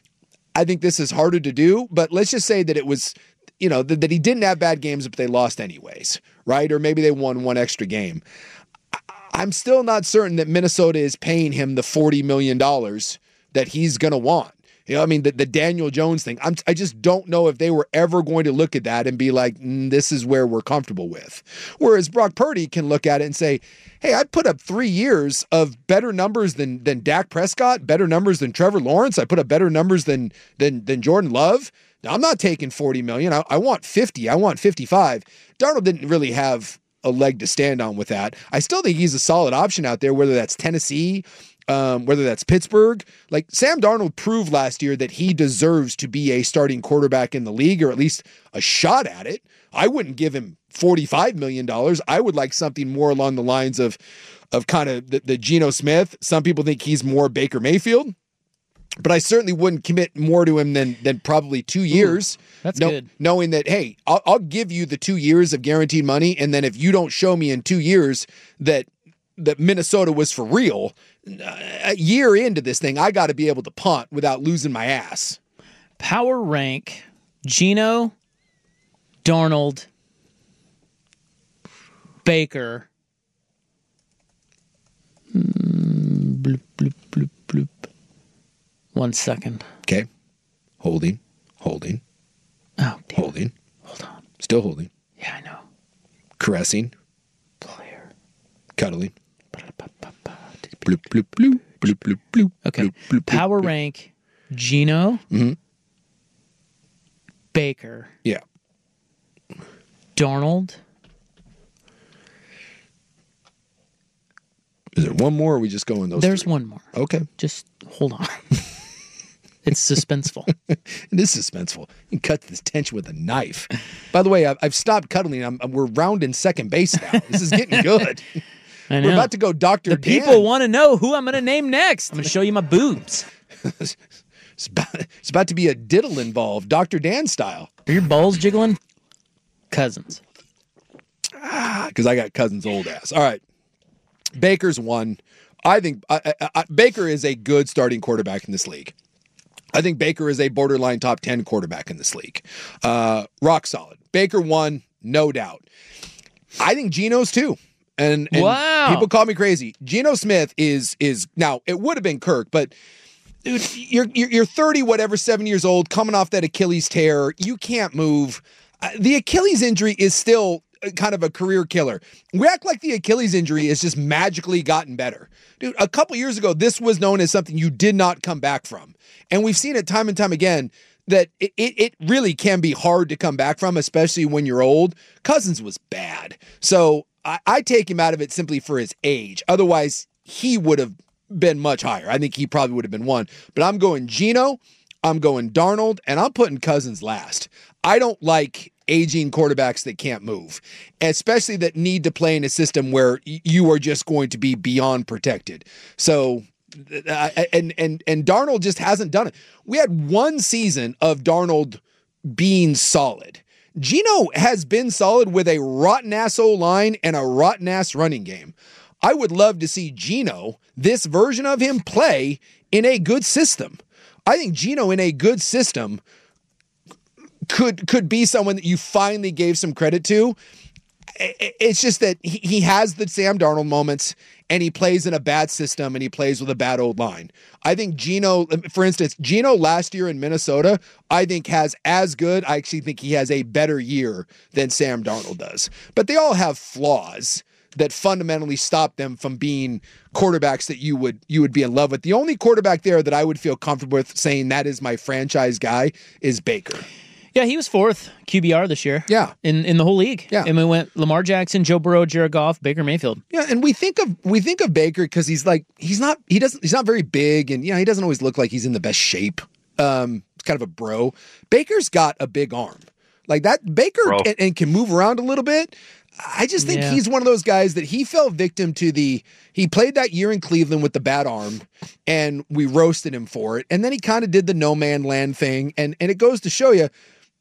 I think this is harder to do, but let's just say that it was, you know, that, that he didn't have bad games, but they lost anyways, right? Or maybe they won one extra game. I, I'm still not certain that Minnesota is paying him the forty million dollars that he's going to want. You know, I mean, the, the Daniel Jones thing, I'm, I just don't know if they were ever going to look at that and be like, mm, this is where we're comfortable with. Whereas Brock Purdy can look at it and say, hey, I put up three years of better numbers than than Dak Prescott, better numbers than Trevor Lawrence. I put up better numbers than than than Jordan Love. Now, I'm not taking forty million dollars. I, I want fifty. I want fifty-five. Darnold didn't really have a leg to stand on with that. I still think he's a solid option out there, whether that's Tennessee, Um, whether that's Pittsburgh. Like, Sam Darnold proved last year that he deserves to be a starting quarterback in the league, or at least a shot at it. I wouldn't give him forty-five million dollars. I would like something more along the lines of, of kind of the, the Geno Smith. Some people think he's more Baker Mayfield, but I certainly wouldn't commit more to him than, than probably two years. Ooh, that's no, good. Knowing that, hey, I'll, I'll give you the two years of guaranteed money, and then if you don't show me in two years that that Minnesota was for real, a year into this thing, I got to be able to punt without losing my ass. Power rank Geno, Darnold, Baker. Mm, bloop, bloop, bloop, bloop. One second. Okay. Holding. Holding. Oh, damn. Holding. Hold on. Still holding. Yeah, I know. Caressing. Player. Cuddling. Bloop, bloop, bloop, bloop, bloop, bloop, okay. Bloop, bloop, Power bloop. rank Geno, mm-hmm. Baker. Yeah. Darnold. Is there one more, or are we just going those There's three? one more. Okay. Just hold on. It's suspenseful. It is suspenseful. You can cut this tension with a knife. By the way, I've, I've stopped cuddling. I'm, I'm, we're rounding second base now. This is getting good. I know. We're about to go Doctor The Dan. people want to know who I'm going to name next. I'm going to show you my boobs. it's, about, it's about to be a diddle involved, Doctor Dan style. Are your balls jiggling? Cousins. Ah, because I got Cousins' old ass. All right. Baker's one. I think I, I, I, Baker is a good starting quarterback in this league. I think Baker is a borderline top ten quarterback in this league. Uh, rock solid. Baker one, no doubt. I think Geno's two. And, and wow. people call me crazy. Geno Smith is is now, it would have been Kirk, but dude, you're you're, you're thirty, whatever, seven years old, coming off that Achilles tear. You can't move. Uh, the Achilles injury is still kind of a career killer. We act like the Achilles injury has just magically gotten better. Dude, a couple years ago, this was known as something you did not come back from. And we've seen it time and time again that it, it, it really can be hard to come back from, especially when you're old. Cousins was bad. So I, I take him out of it simply for his age. Otherwise, he would have been much higher. I think he probably would have been one. But I'm going Geno. I'm going Darnold, and I'm putting Cousins last. I don't like aging quarterbacks that can't move, especially that need to play in a system where you are just going to be beyond protected. So, uh, and and and Darnold just hasn't done it. We had one season of Darnold being solid. Geno has been solid with a rotten-ass O-line and a rotten-ass running game. I would love to see Geno, this version of him, play in a good system. I think Geno in a good system could could be someone that you finally gave some credit to. It's just that he, he has the Sam Darnold moments, and he plays in a bad system, and he plays with a bad old line. I think Geno, for instance, Geno last year in Minnesota, I think has as good, I actually think he has a better year than Sam Darnold does. But they all have flaws that fundamentally stop them from being quarterbacks that you would you would be in love with. The only quarterback there that I would feel comfortable with saying that is my franchise guy is Baker. Yeah, he was fourth Q B R this year. Yeah. In in the whole league. Yeah. And we went Lamar Jackson, Joe Burrow, Jared Goff, Baker Mayfield. Yeah, and we think of we think of Baker because he's like he's not he doesn't he's not very big, and yeah, he doesn't always look like he's in the best shape. Um, it's kind of a bro. Baker's got a big arm. Like that Baker and, and can move around a little bit. I just think Yeah. he's one of those guys that he fell victim to the, he played that year in Cleveland with the bad arm, and we roasted him for it. And then he kind of did the no man land thing. And, and it goes to show you,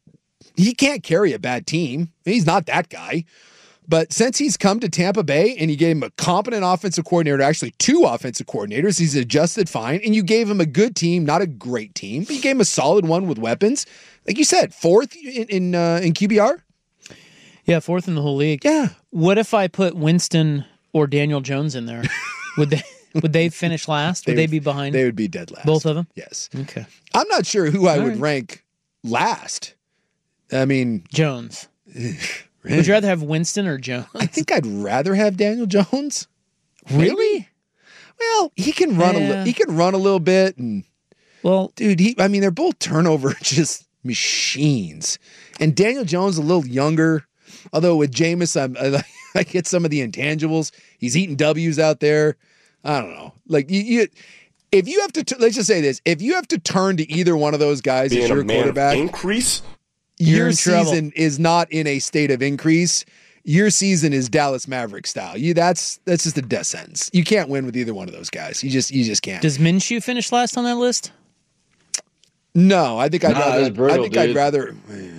he can't carry a bad team. He's not that guy. But since he's come to Tampa Bay and you gave him a competent offensive coordinator, actually two offensive coordinators, he's adjusted fine. And you gave him a good team, not a great team, but you gave him a solid one with weapons. Like you said, fourth in, in, uh, in Q B R. Yeah, fourth in the whole league. Yeah. What if I put Winston or Daniel Jones in there? Would they would they finish last? Would they, they be behind? They would be dead last. Both of them? Yes. Okay. I'm not sure who I All would right. rank last. I mean, Jones. Would you rather have Winston or Jones? I think I'd rather have Daniel Jones. Really? Well, he can run Yeah. a li- he can run a little bit, and well, dude, he I mean they're both turnover just machines. And Daniel Jones a little younger, although with Jameis I'm, I, I get some of the intangibles. He's eating W's out there. I don't know. Like you, you if you have to t- let's just say this, if you have to turn to either one of those guys Being as your a man of quarterback, increase, You're your in trouble. season is not in a state of increase. Your season is Dallas Maverick style. You that's that's just a death sentence. You can't win with either one of those guys. You just you just can't. Does Minshew finish last on that list? No, I think I'd Nah, rather. that's brutal, I think I'd dude. rather.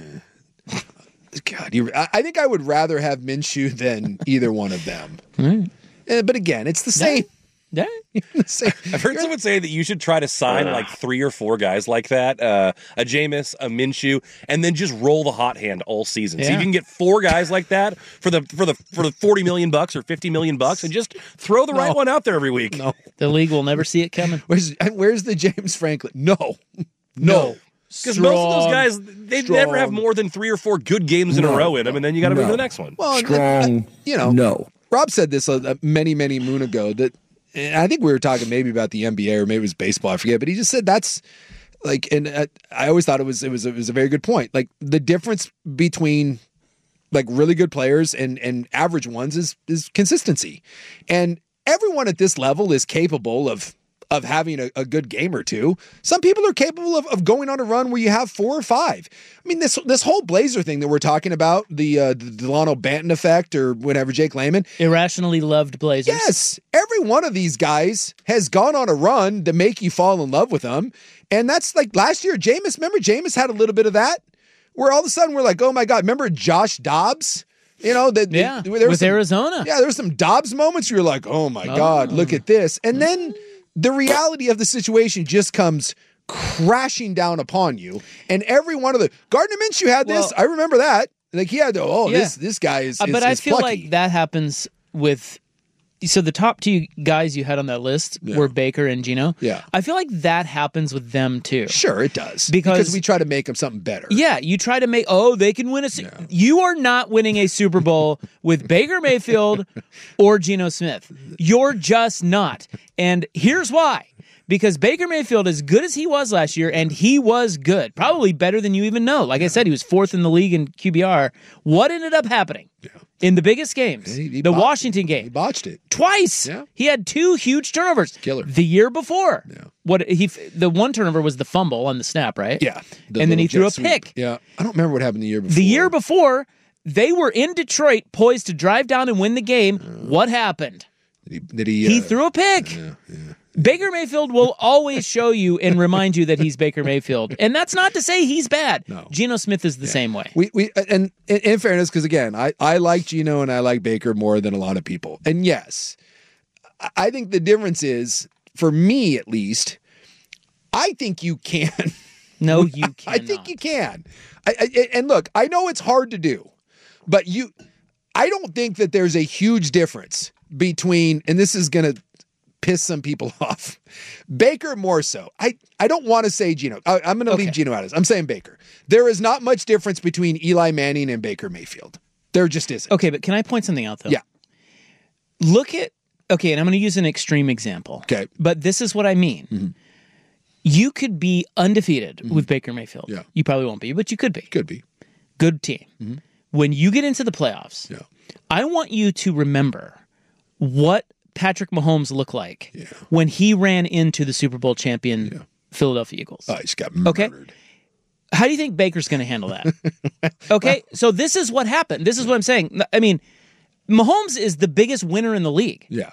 God, you, I I think I would rather have Minshew than either one of them. Mm. Eh, but again, it's the same. Yeah. the same. I've heard someone say that you should try to sign like three or four guys like that, uh, a Jameis, a Minshew, and then just roll the hot hand all season. See if Yeah. you can get four guys like that for the for the for the forty million bucks or fifty million bucks, and just throw the right No. one out there every week. No, The league will never see it coming. where's where's the James Franklin? No, no. Because most of those Strong. guys, they'd never have Strong. more than three or four good games in a No, row in them, and then you got to move no. to the next one. Well, and- Strong. you know, No. Rob said this uh, many, many moon ago that, and I think we were talking maybe about the N B A or maybe it was baseball, I forget, but he just said that's like, and uh, I always thought it was, it was, it was a very good point. Like the difference between like really good players and, and average ones is, is consistency. And everyone at this level is capable of, of having a, a good game or two. Some people are capable of, of going on a run where you have four or five. I mean, this this whole Blazer thing that we're talking about, the uh, the Delano Banton effect or whatever, Jake Layman. Irrationally loved Blazers. Yes, every one of these guys has gone on a run to make you fall in love with them. And that's like last year, Jameis, remember Jameis had a little bit of that? Where all of a sudden we're like, oh my God, remember Josh Dobbs? You know, that Yeah, there was with some- Arizona. Yeah, there were some Dobbs moments where you're like, oh my God, look at this. And then the reality of the situation just comes crashing down upon you. And every one of the Gardner Minshew had this. Well- I remember that. Like he had to, oh, Yeah. this this guy is, Uh, is but I is feel plucky. like that happens with. So the top two guys you had on that list were Baker and Geno. Yeah. I feel like that happens with them too. Sure, it does. Because- we try to make them something better. Yeah, you try to make, oh, they can win a. Su- You are not winning a Super Bowl with Baker Mayfield or Geno Smith. You're just not. And here's why. Because Baker Mayfield, as good as he was last year, and he was good, probably better than you even know. Like I said, he was fourth in the league in Q B R. What ended up happening in the biggest games? He- he the botched Washington He game. botched it. Twice. Yeah. He had two huge turnovers. Killer. The year before. Yeah. what he the one turnover was the fumble on the snap, right? Yeah. The and then he threw a sweep. pick. Yeah. I don't remember what happened the year before. The year before, they were in Detroit, poised to drive down and win the game. Uh, what happened? Did he? Did he, uh, he threw a pick. Yeah, yeah. Baker Mayfield will always show you and remind you that he's Baker Mayfield. And that's not to say he's bad. No. Geno Smith is the yeah. same way. We we and in, in fairness, because again, I, I like Geno and I like Baker more than a lot of people. And yes, I think the difference is, for me at least, I think you can. No, you can't. I think you can. I, I, and look, I know it's hard to do, but you, I don't think that there's a huge difference between, and this is going to piss some people off, Baker more so. I, I don't want to say Geno. I, I'm going to okay. leave Geno out of this. I'm saying Baker. There is not much difference between Eli Manning and Baker Mayfield. There just isn't. Okay, but can I point something out, though? Yeah. Look at, okay, and I'm going to use an extreme example. Okay. But this is what I mean. Mm-hmm. You could be undefeated mm-hmm. with Baker Mayfield. Yeah. You probably won't be, but you could be. Could be. Good team. Mm-hmm. When you get into the playoffs, yeah. I want you to remember what Patrick Mahomes looked like yeah. when he ran into the Super Bowl champion yeah. Philadelphia Eagles. Oh, he just got murdered. Okay. How do you think Baker's going to handle that? Okay, so this is what happened. This is what I'm saying. I mean, Mahomes is the biggest winner in the league. Yeah.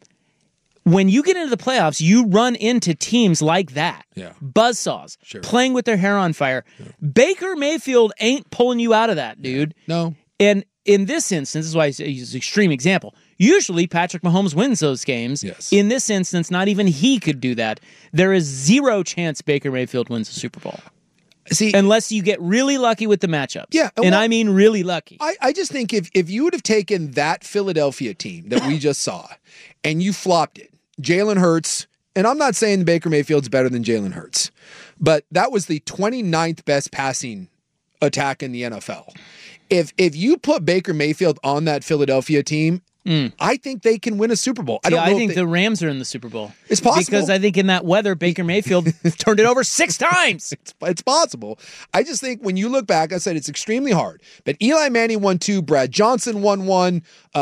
When you get into the playoffs, you run into teams like that. Yeah. Buzzsaws, sure. playing with their hair on fire. Yeah. Baker Mayfield ain't pulling you out of that, dude. No. And in this instance, this is why I use an extreme example. Usually, Patrick Mahomes wins those games. Yes. In this instance, not even he could do that. There is zero chance Baker Mayfield wins the Super Bowl. See, unless you get really lucky with the matchups. Yeah. And, and well, I mean really lucky. I, I just think if, if you would have taken that Philadelphia team that we just saw and you flopped it, Jalen Hurts, and I'm not saying Baker Mayfield's better than Jalen Hurts, but that was the twenty-ninth best passing attack in the N F L. If if you put Baker Mayfield on that Philadelphia team, mm. I think they can win a Super Bowl. I yeah, don't know I think if they, the Rams are in the Super Bowl. It's possible. Because I think in that weather, Baker Mayfield turned it over six times. It's, it's possible. I just think when you look back, I said it's extremely hard. But Eli Manning won two, Brad Johnson won one,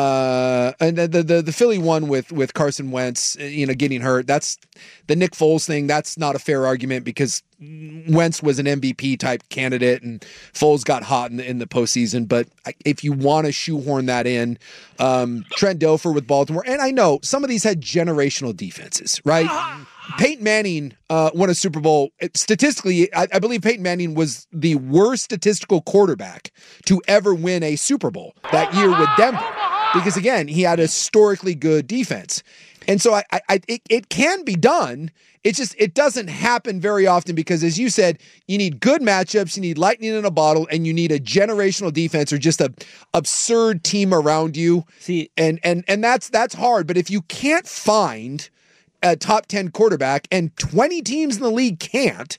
uh, and the, the the Philly won with with Carson Wentz, you know, getting hurt. That's the Nick Foles thing. That's not a fair argument because Wentz was an M V P type candidate and Foles got hot in the, in the postseason. But if you want to shoehorn that in, um, Trent Dilfer with Baltimore, and I know some of these had generational defenses, right? Peyton Manning uh, won a Super Bowl. Statistically, I, I believe Peyton Manning was the worst statistical quarterback to ever win a Super Bowl that year with Denver. Because again, he had a historically good defense. And so I, I, it, it can be done. It's just, it doesn't happen very often because, as you said, you need good matchups, you need lightning in a bottle, and you need a generational defense or just a absurd team around you. See, and and and that's that's hard. But if you can't find a top ten quarterback, and twenty teams in the league can't,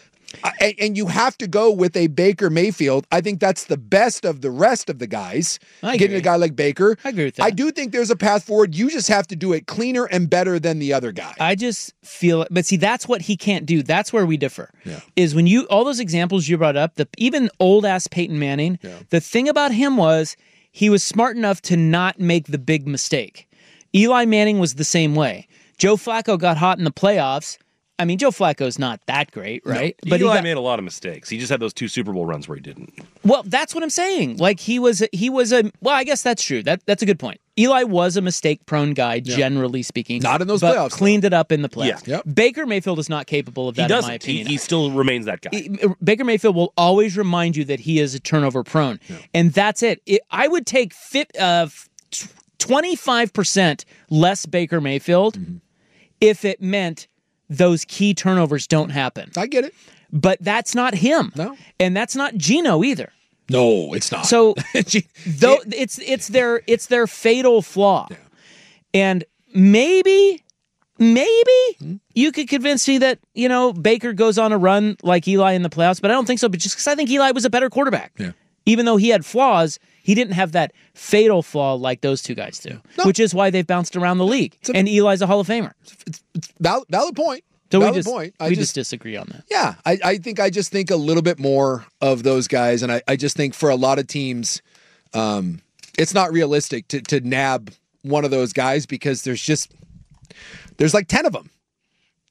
and, and you have to go with a Baker Mayfield, I think that's the best of the rest of the guys. I Getting agree. a guy like Baker. I agree with that. I do think there's a path forward. You just have to do it cleaner and better than the other guy. I just feel, but see, that's what he can't do. That's where we differ. Yeah. Is when you, all those examples you brought up, the even old ass Peyton Manning, yeah. the thing about him was he was smart enough to not make the big mistake. Eli Manning was the same way. Joe Flacco got hot in the playoffs. I mean, Joe Flacco's not that great, right? No, but Eli he got, made a lot of mistakes. He just had those two Super Bowl runs where he didn't. Well, that's what I'm saying. Like he was, he was a. Well, I guess that's true. That that's a good point. Eli was a mistake-prone guy, yeah. generally speaking. Not in those but playoffs. Cleaned though. it up in the playoffs. Yeah. Yep. Baker Mayfield is not capable of that. He doesn't. In my opinion, he, he still remains that guy. He, Baker Mayfield will always remind you that he is a turnover-prone, yeah. and that's it. it. I would take fit, uh, twenty-five percent less Baker Mayfield mm-hmm. if it meant those key turnovers don't happen. I get it. But that's not him. No. And that's not Geno either. No, it's not. So though it's it's their it's their fatal flaw. Yeah. And maybe maybe mm-hmm. you could convince me that, you know, Baker goes on a run like Eli in the playoffs, but I don't think so, but just because I think Eli was a better quarterback. Yeah. Even though he had flaws, he didn't have that fatal flaw like those two guys do, no. which is why they've bounced around the league. A, and Eli's a Hall of Famer. It's, it's valid, valid point. So valid we just point. I we just, just disagree on that. Yeah, I, I think I just think a little bit more of those guys, and I, I just think for a lot of teams, um, it's not realistic to to nab one of those guys because there's just there's like ten of them.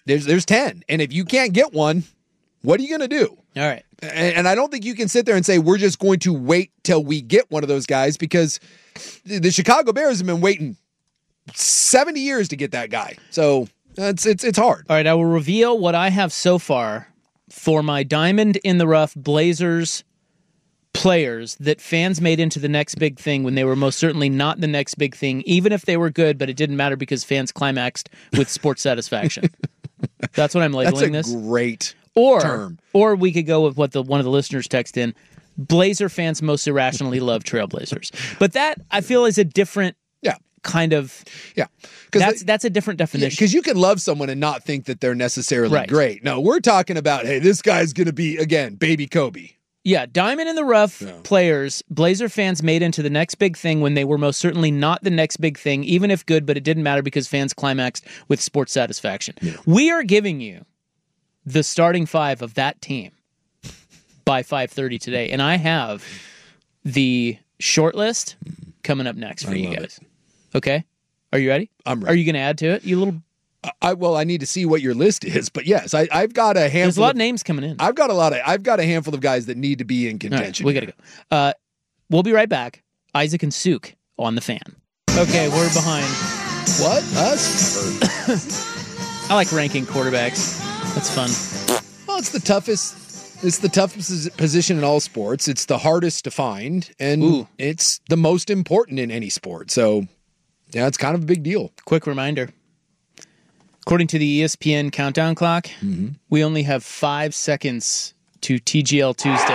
There's there's ten. And if you can't get one, what are you going to do? All right. And, and I don't think you can sit there and say, we're just going to wait till we get one of those guys, because the, the Chicago Bears have been waiting seventy years to get that guy. So it's, it's, it's hard. All right. I will reveal what I have so far for my Diamond in the Rough Blazers players that fans made into the next big thing when they were most certainly not the next big thing, even if they were good, but it didn't matter because fans climaxed with sports satisfaction. That's what I'm labeling That's a this. Great or, term. Or we could go with what the one of the listeners text in. Blazer fans most irrationally love Trailblazers. But that, I feel, is a different yeah. kind of... Yeah. That's, that's a different definition. Because you can love someone and not think that they're necessarily right. great. No, we're talking about, hey, this guy's going to be, again, baby Kobe. Yeah, Diamond in the Rough yeah. players, Blazer fans made into the next big thing when they were most certainly not the next big thing, even if good, but it didn't matter because fans climaxed with sports satisfaction. Yeah. We are giving you the starting five of that team by five thirty today, and I have the short list coming up next for I you guys. It. Okay? Are you ready? I'm ready. Are you going to add to it? You little... I well, I need to see what your list is, but yes, I, I've got a handful. There's a lot of, of names coming in. I've got a lot of. I've got a handful of guys that need to be in contention. Right, we got to go. Uh, we'll be right back. Isaac and Suk on the Fan. Okay, we're behind. What us? I like ranking quarterbacks. That's fun. Well, it's the toughest. It's the toughest position in all sports. It's the hardest to find, and Ooh. It's the most important in any sport. So, yeah, it's kind of a big deal. Quick reminder. According to the E S P N countdown clock, mm-hmm. we only have five seconds to T G L Tuesday.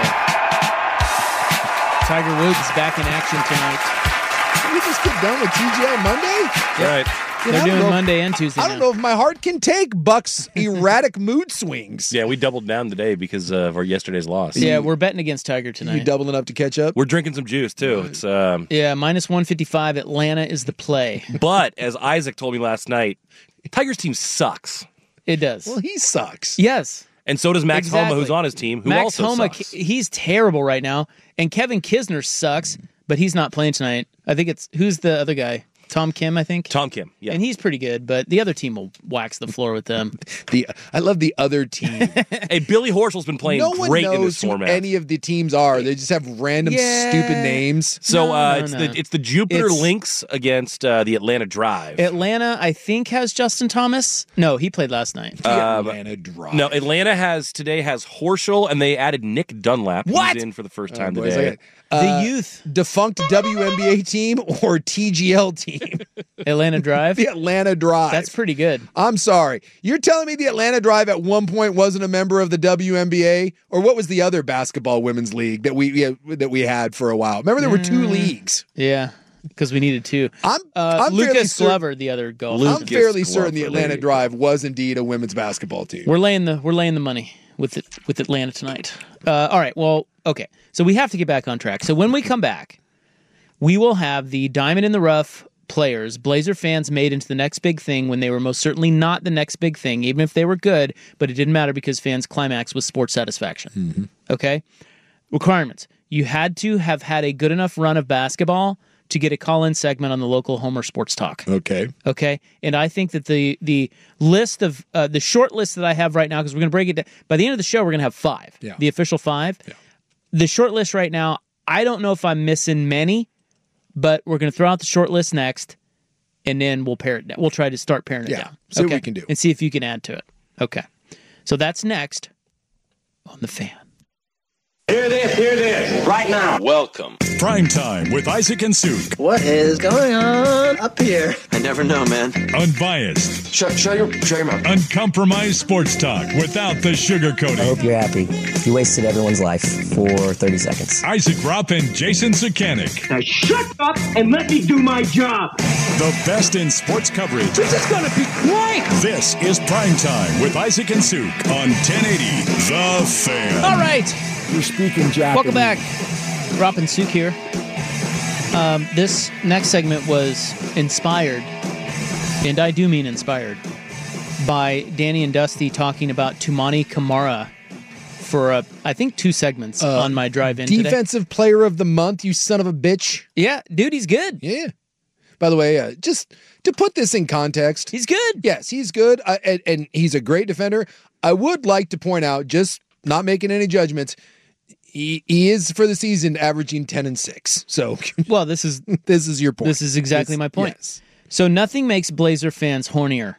Tiger Woods is back in action tonight. Did we just get done with T G L Monday? Yep. Right. You know, They're doing Monday and Tuesday I don't now. know if my heart can take Buck's erratic mood swings. Yeah, we doubled down today because of our yesterday's loss. Yeah, we're betting against Tiger tonight. You doubling up to catch up? We're drinking some juice, too. It's um... Yeah, minus one fifty-five. Atlanta is the play. But, as Isaac told me last night, Tiger's team sucks. It does. Well, he sucks. Yes. And so does Max exactly. Homa, who's on his team, who Max also Homa, sucks. He's terrible right now. And Kevin Kisner sucks, but he's not playing tonight. I think it's, who's the other guy? Tom Kim, I think. Tom Kim, yeah. And he's pretty good, but the other team will wax the floor with them. the I love the other team. Hey, Billy Horschel's been playing no one great knows in this who format. Any of the teams are. They just have random yeah. stupid names. So no, uh, no, it's no. the it's the Jupiter It's, Lynx against uh, the Atlanta Drive. Atlanta, I think, has Justin Thomas. No, he played last night. The Um, Atlanta Drive. No, Atlanta has today has Horschel, and they added Nick Dunlap. What? He's in for the first time oh, boys, today. Uh, the youth. Defunct W N B A team or T G L team? Atlanta Drive? The Atlanta Drive. That's pretty good. I'm sorry. You're telling me the Atlanta Drive at one point wasn't a member of the W N B A? Or what was the other basketball women's league that we yeah, that we had for a while? Remember there were two leagues. Yeah, because we needed two. I'm, uh, I'm Lucas cer- Glover, the other golfer. I'm fairly Glover, certain the Atlanta Drive was indeed a women's basketball team. We're laying the we're laying the money with it with Atlanta tonight. Uh, all right. Well, okay. So we have to get back on track. So when we come back, we will have the Diamond in the Rough players, Blazer fans made into the next big thing when they were most certainly not the next big thing, even if they were good, but it didn't matter because fans climaxed with sports satisfaction. Mm-hmm. Okay? Requirements. You had to have had a good enough run of basketball to get a call-in segment on the local Homer Sports Talk. Okay. Okay? And I think that the the list of, uh, the short list that I have right now, because we're going to break it down, by the end of the show, we're going to have five. Yeah. The official five. Yeah. The short list right now, I don't know if I'm missing many, but we're going to throw out the short list next, and then we'll pare it down. We'll try to start paring it Yeah, down. see what we can do. And see if you can add to it. Okay. So that's next on The Fan. Hear this, hear this, right now. Welcome. Prime Time with Isaac and Suk. What is going on up here? I never know, man. Unbiased. Shut, shut your, shut your mouth. Uncompromised sports talk without the sugarcoating. I hope you're happy. You wasted everyone's life for thirty seconds. Isaac Rupp and Jason Sukanik. Now shut up and let me do my job. The best in sports coverage. This is going to be great. This is Prime Time with Isaac and Suk on ten eighty The Fan. All right. You're speaking Japanese. Welcome back. Rob and Suk here. Um, this next segment was inspired, and I do mean inspired, by Danny and Dusty talking about Toumani Camara for, uh, I think, two segments uh, on my drive in Defensive today. Player of the Month, you son of a bitch. Yeah, dude, he's good. Yeah. By the way, uh, just to put this in context, he's good. Yes, he's good, uh, and, and he's a great defender. I would like to point out, just not making any judgments, he, he is for the season averaging ten and six. So, well, this is this is your point. This is exactly it's, my point. Yes. So nothing makes Blazer fans hornier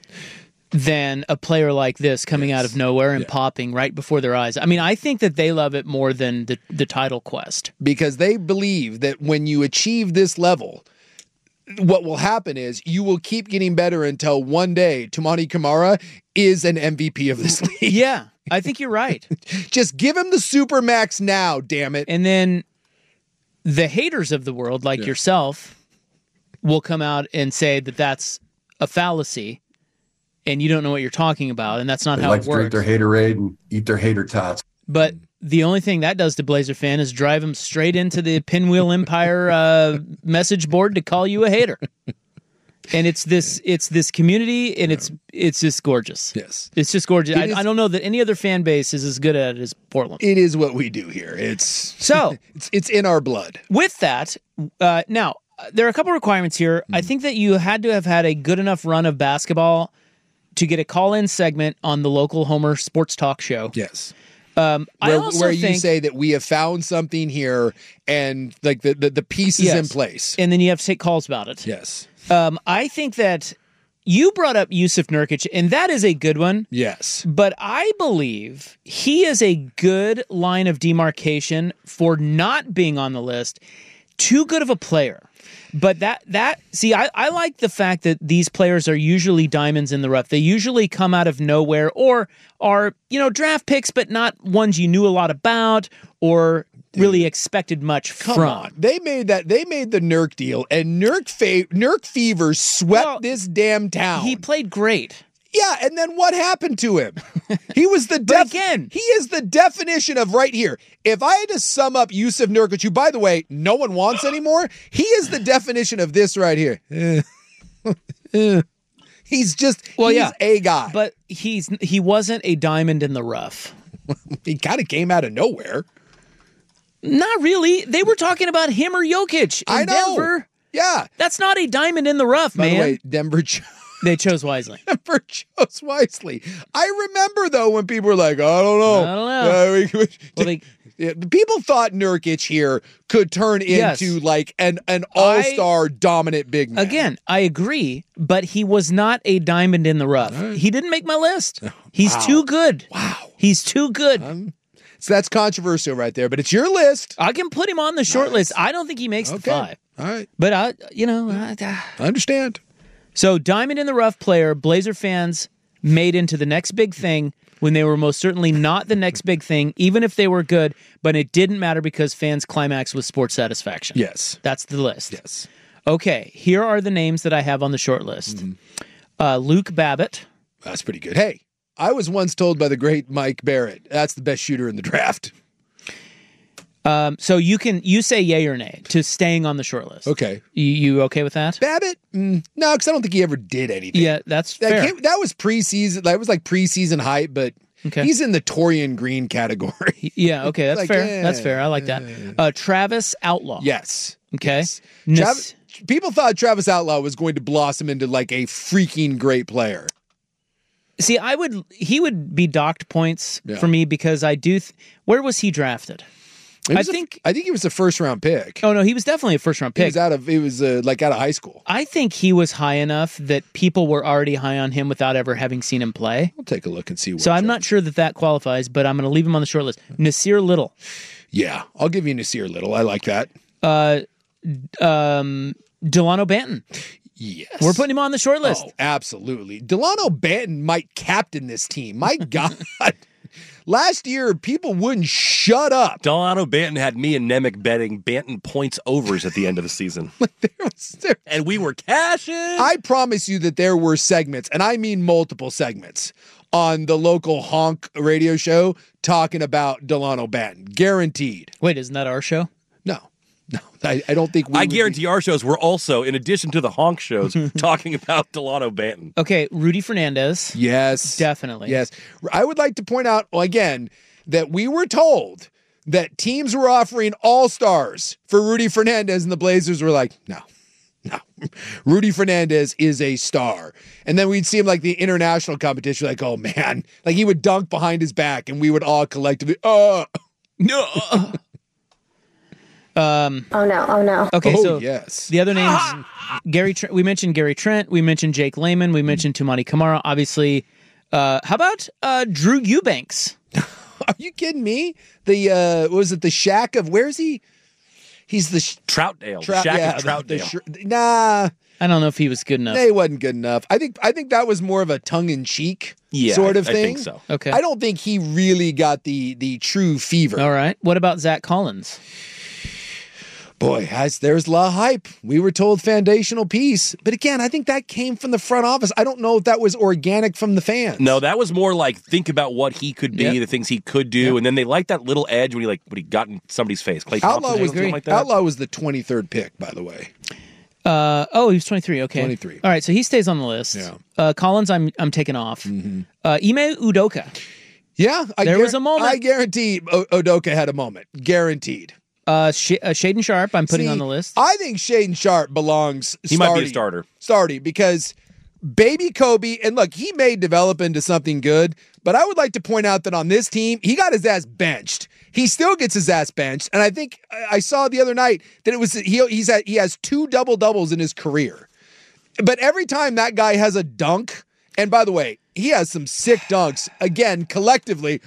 than a player like this coming yes. out of nowhere and yeah. popping right before their eyes. I mean, I think that they love it more than the, the title quest. Because they believe that when you achieve this level, what will happen is you will keep getting better until one day Toumani Camara is an M V P of this league. Yeah, I think you're right. Just give him the Supermax now, damn it. And then the haters of the world, like yeah. yourself, will come out and say that that's a fallacy and you don't know what you're talking about, and that's not they how like it to works. Drink their haterade and eat their hater tots. But the only thing that does to Blazer fan is drive them straight into the Pinwheel Empire uh, message board to call you a hater. And it's this it's this community, and it's it's just gorgeous. Yes. It's just gorgeous. I, is, I don't know that any other fan base is as good at it as Portland. It is what we do here. It's so it's it's in our blood. With that, uh, now there are a couple requirements here. Mm. I think that you had to have had a good enough run of basketball to get a call-in segment on the local Homer Sports Talk show. Yes. Um, where, I also where think, you say that we have found something here and like the, the, the pieces yes. in place. And then you have to take calls about it. Yes. Um, I think that you brought up Yusuf Nurkic, and that is a good one. Yes. But I believe he is a good line of demarcation for not being on the list. Too good of a player. But that, that see, I, I like the fact that these players are usually diamonds in the rough. They usually come out of nowhere or are, you know, draft picks, but not ones you knew a lot about or really expected much Come from. On. They made that. They made the Nurk deal, and Nurk fa- Nurk Fever swept well, this damn town. He played great. Yeah, and then what happened to him? He was the def- again. He is the definition of right here. If I had to sum up Yusuf Nurkic, who, by the way, no one wants anymore, he is the definition of this right here. He's just well, he's yeah, a guy, but he's he wasn't a diamond in the rough. He kind of came out of nowhere. Not really. They were talking about him or Jokic in I know. Denver. Yeah, that's not a diamond in the rough, by man. The way, Denver. Ch- They chose wisely. Denver chose wisely. I remember, though, when people were like, I don't know. I don't know. Uh, we, we, well, they, yeah, people thought Nurkic here could turn yes. into like an, an all-star I, dominant big man. Again, I agree, but he was not a diamond in the rough. Right. He didn't make my list. He's wow. too good. Wow. He's too good. Um, so that's controversial right there, but it's your list. I can put him on the short nice. list. I don't think he makes okay. the five. All right. But, I, you know. I, I understand. So, diamond in the rough player, Blazer fans made into the next big thing when they were most certainly not the next big thing, even if they were good, but it didn't matter because fans climaxed with sports satisfaction. Yes. That's the list. Yes. Okay, here are the names that I have on the short list. Mm-hmm. Uh, Luke Babbitt. That's pretty good. Hey, I was once told by the great Mike Barrett, that's the best shooter in the draft. Um, so you can you say yay or nay to staying on the short list. Okay. You, you okay with that? Babbitt? Mm, no, because I don't think he ever did anything. Yeah, that's that fair. Came, that was preseason. That was like preseason hype, but okay. He's in the Torian Green category. Yeah, okay, that's like, fair. eh, that's fair. I like that. Uh, Travis Outlaw. Yes. Okay. Yes. Nis- Travis, people thought Travis Outlaw was going to blossom into like a freaking great player. See, I would. He would be docked points yeah. for me because I do. Th- where was he drafted? I think. A, I think he was a first round pick. Oh no, he was definitely a first round pick. He was out of. He was uh, like out of high school. I think he was high enough that people were already high on him without ever having seen him play. I'll take a look and see. What so I'm not sure that that qualifies, but I'm going to leave him on the short list. Nasir Little. Yeah, I'll give you Nasir Little. I like that. Uh, um, Delano Banton. Yes. We're putting him on the short list. Oh, absolutely. Delano Banton might captain this team. My God. Last year, people wouldn't shut up. Delano Banton had me and Nemec betting Banton points overs at the end of the season. there was, there, and we were cashing. I promise you that there were segments, and I mean multiple segments, on the local honk radio show talking about Delano Banton. Guaranteed. Wait, isn't that our show? No. No, I, I don't think we I guarantee be... our shows were also, in addition to the honk shows, talking about Delano Banton. Okay, Rudy Fernandez. Yes. Definitely. Yes. I would like to point out, again, that we were told that teams were offering all-stars for Rudy Fernandez, and the Blazers were like, no. No. Rudy Fernandez is a star. And then we'd see him like the international competition, like, oh man, like he would dunk behind his back and we would all collectively, oh, no. Um, oh no! Oh no! Okay, oh, so yes. the other names, ah! Gary. Trent, we mentioned Gary Trent. We mentioned Jake Layman. We mentioned Tumani Kamara. Obviously, uh, how about uh, Drew Eubanks? Are you kidding me? The uh, what was it the Shack of where's he? He's the sh- Troutdale. Trout, Shack yeah, of Troutdale. The, the sh- nah, I don't know if he was good enough. He wasn't good enough. I think I think that was more of a tongue in cheek yeah, sort of I, thing. I think so. Okay. I don't think he really got the the true fever. All right. What about Zach Collins? Boy, as there's a lot of hype. We were told foundational piece. But again, I think that came from the front office. I don't know if that was organic from the fans. No, that was more like think about what he could be, yep. the things he could do, yep. and then they liked that little edge when he like when he got in somebody's face. Klay Thompson Outlaw was something like that. Outlaw was the twenty-third pick, by the way. Uh, oh, he was twenty-three. Okay, twenty-three. All right, so he stays on the list. Yeah. Uh, Collins, I'm I'm taking off. Mm-hmm. Uh, Ime Udoka. Yeah, I there gar- was a moment. I guarantee o- Udoka had a moment. Guaranteed. Uh, Sh- uh, Shaden Sharp, I'm putting See, on the list. I think Shaden Sharp belongs. He starting, might be a starter. Starting because baby Kobe, and look, he may develop into something good, but I would like to point out that on this team, he got his ass benched. He still gets his ass benched, and I think I saw the other night that it was he he's at, he has two double doubles in his career. But every time that guy has a dunk, and by the way, he has some sick dunks. Again, collectively,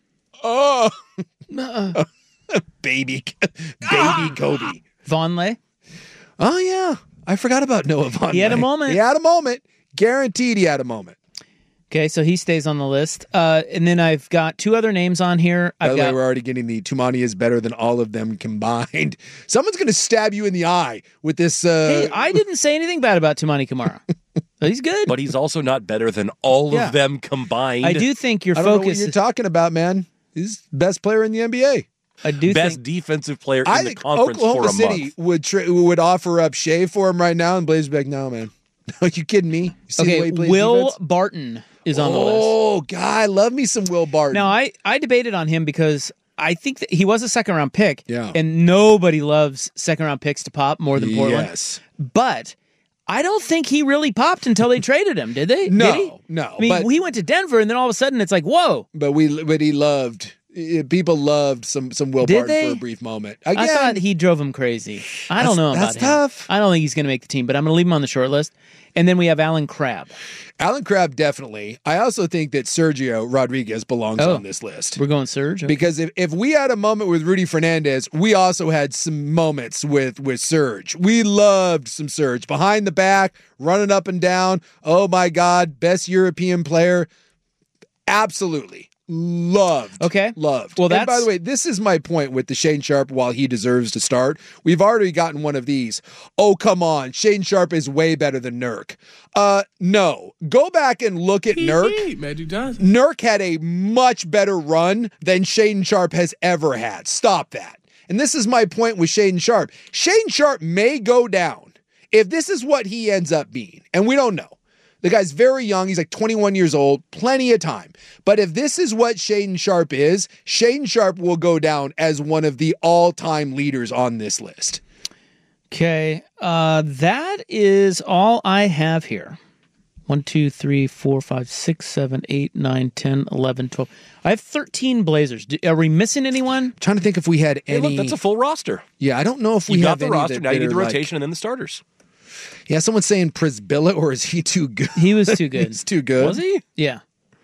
oh. Uh-uh. Baby, baby Kobe. Vonleh? Oh, yeah. I forgot about Noah Vonleh. He had a moment. He had a moment. Guaranteed he had a moment. Okay, so he stays on the list. Uh, and then I've got two other names on here. By I've the got... way, we're already getting the Tumani is better than all of them combined. Someone's going to stab you in the eye with this. Uh... Hey, I didn't say anything bad about Tumani Kamara. He's good. But he's also not better than all yeah. of them combined. I do think your I don't focus... know what you're talking about, man. He's the best player in the N B A. I do best think, defensive player in I the think conference Oklahoma for a City month. would tra- would offer up Shea for him right now, and Blaze would be like, no, man. Are you kidding me? You see the way okay, he plays Will defense? Barton is on the list. Oh, God, love me some Will Barton. Now, I, I debated on him because I think that he was a second round pick. Yeah. And nobody loves second round picks to pop more than Portland. Yes. But I don't think he really popped until they traded him, did they? No, did he? no. I mean, but, he went to Denver, and then all of a sudden it's like, whoa. But we, but he loved. People loved some some Will Did Barton they? for a brief moment. Again, I thought he drove him crazy. I don't know about that's him. tough. I don't think he's going to make the team, but I'm going to leave him on the short list. And then we have Alan Crabb. Alan Crabb, definitely. I also think that Sergio Rodriguez belongs Oh. on this list. We're going Serge? Because if, if we had a moment with Rudy Fernandez, we also had some moments with, with Serge. We loved some Serge. Behind the back, running up and down. Oh, my God. Best European player. Absolutely. Loved. Okay. Loved. Well, and by that's- the way, this is my point with the Shane Sharp while he deserves to start. We've already gotten one of these. Oh, come on. Shane Sharp is way better than Nurk. Uh, no. Go back and look at Nurk. Magic Johnson. Nurk had a much better run than Shaden Sharp has ever had. Stop that. And this is my point with Shaden Sharp. Shaden Sharp may go down if this is what he ends up being, and we don't know. The guy's very young. He's like twenty-one years old. Plenty of time. But if this is what Shaden Sharp is, Shaden Sharp will go down as one of the all-time leaders on this list. Okay. Uh, that is all I have here. One, two, three, four, five, six, seven, eight, nine, ten, eleven, twelve. I have thirteen Blazers. Do, are we missing anyone? I'm trying to think if we had Hey, any. look, that's a full roster. Yeah, I don't know if we You got have the any roster. that- Now you that need the are like- rotation and then the starters. Yeah, someone's saying Prisbilla, or is he too good? He was too good. He's too good. Was he? Yeah.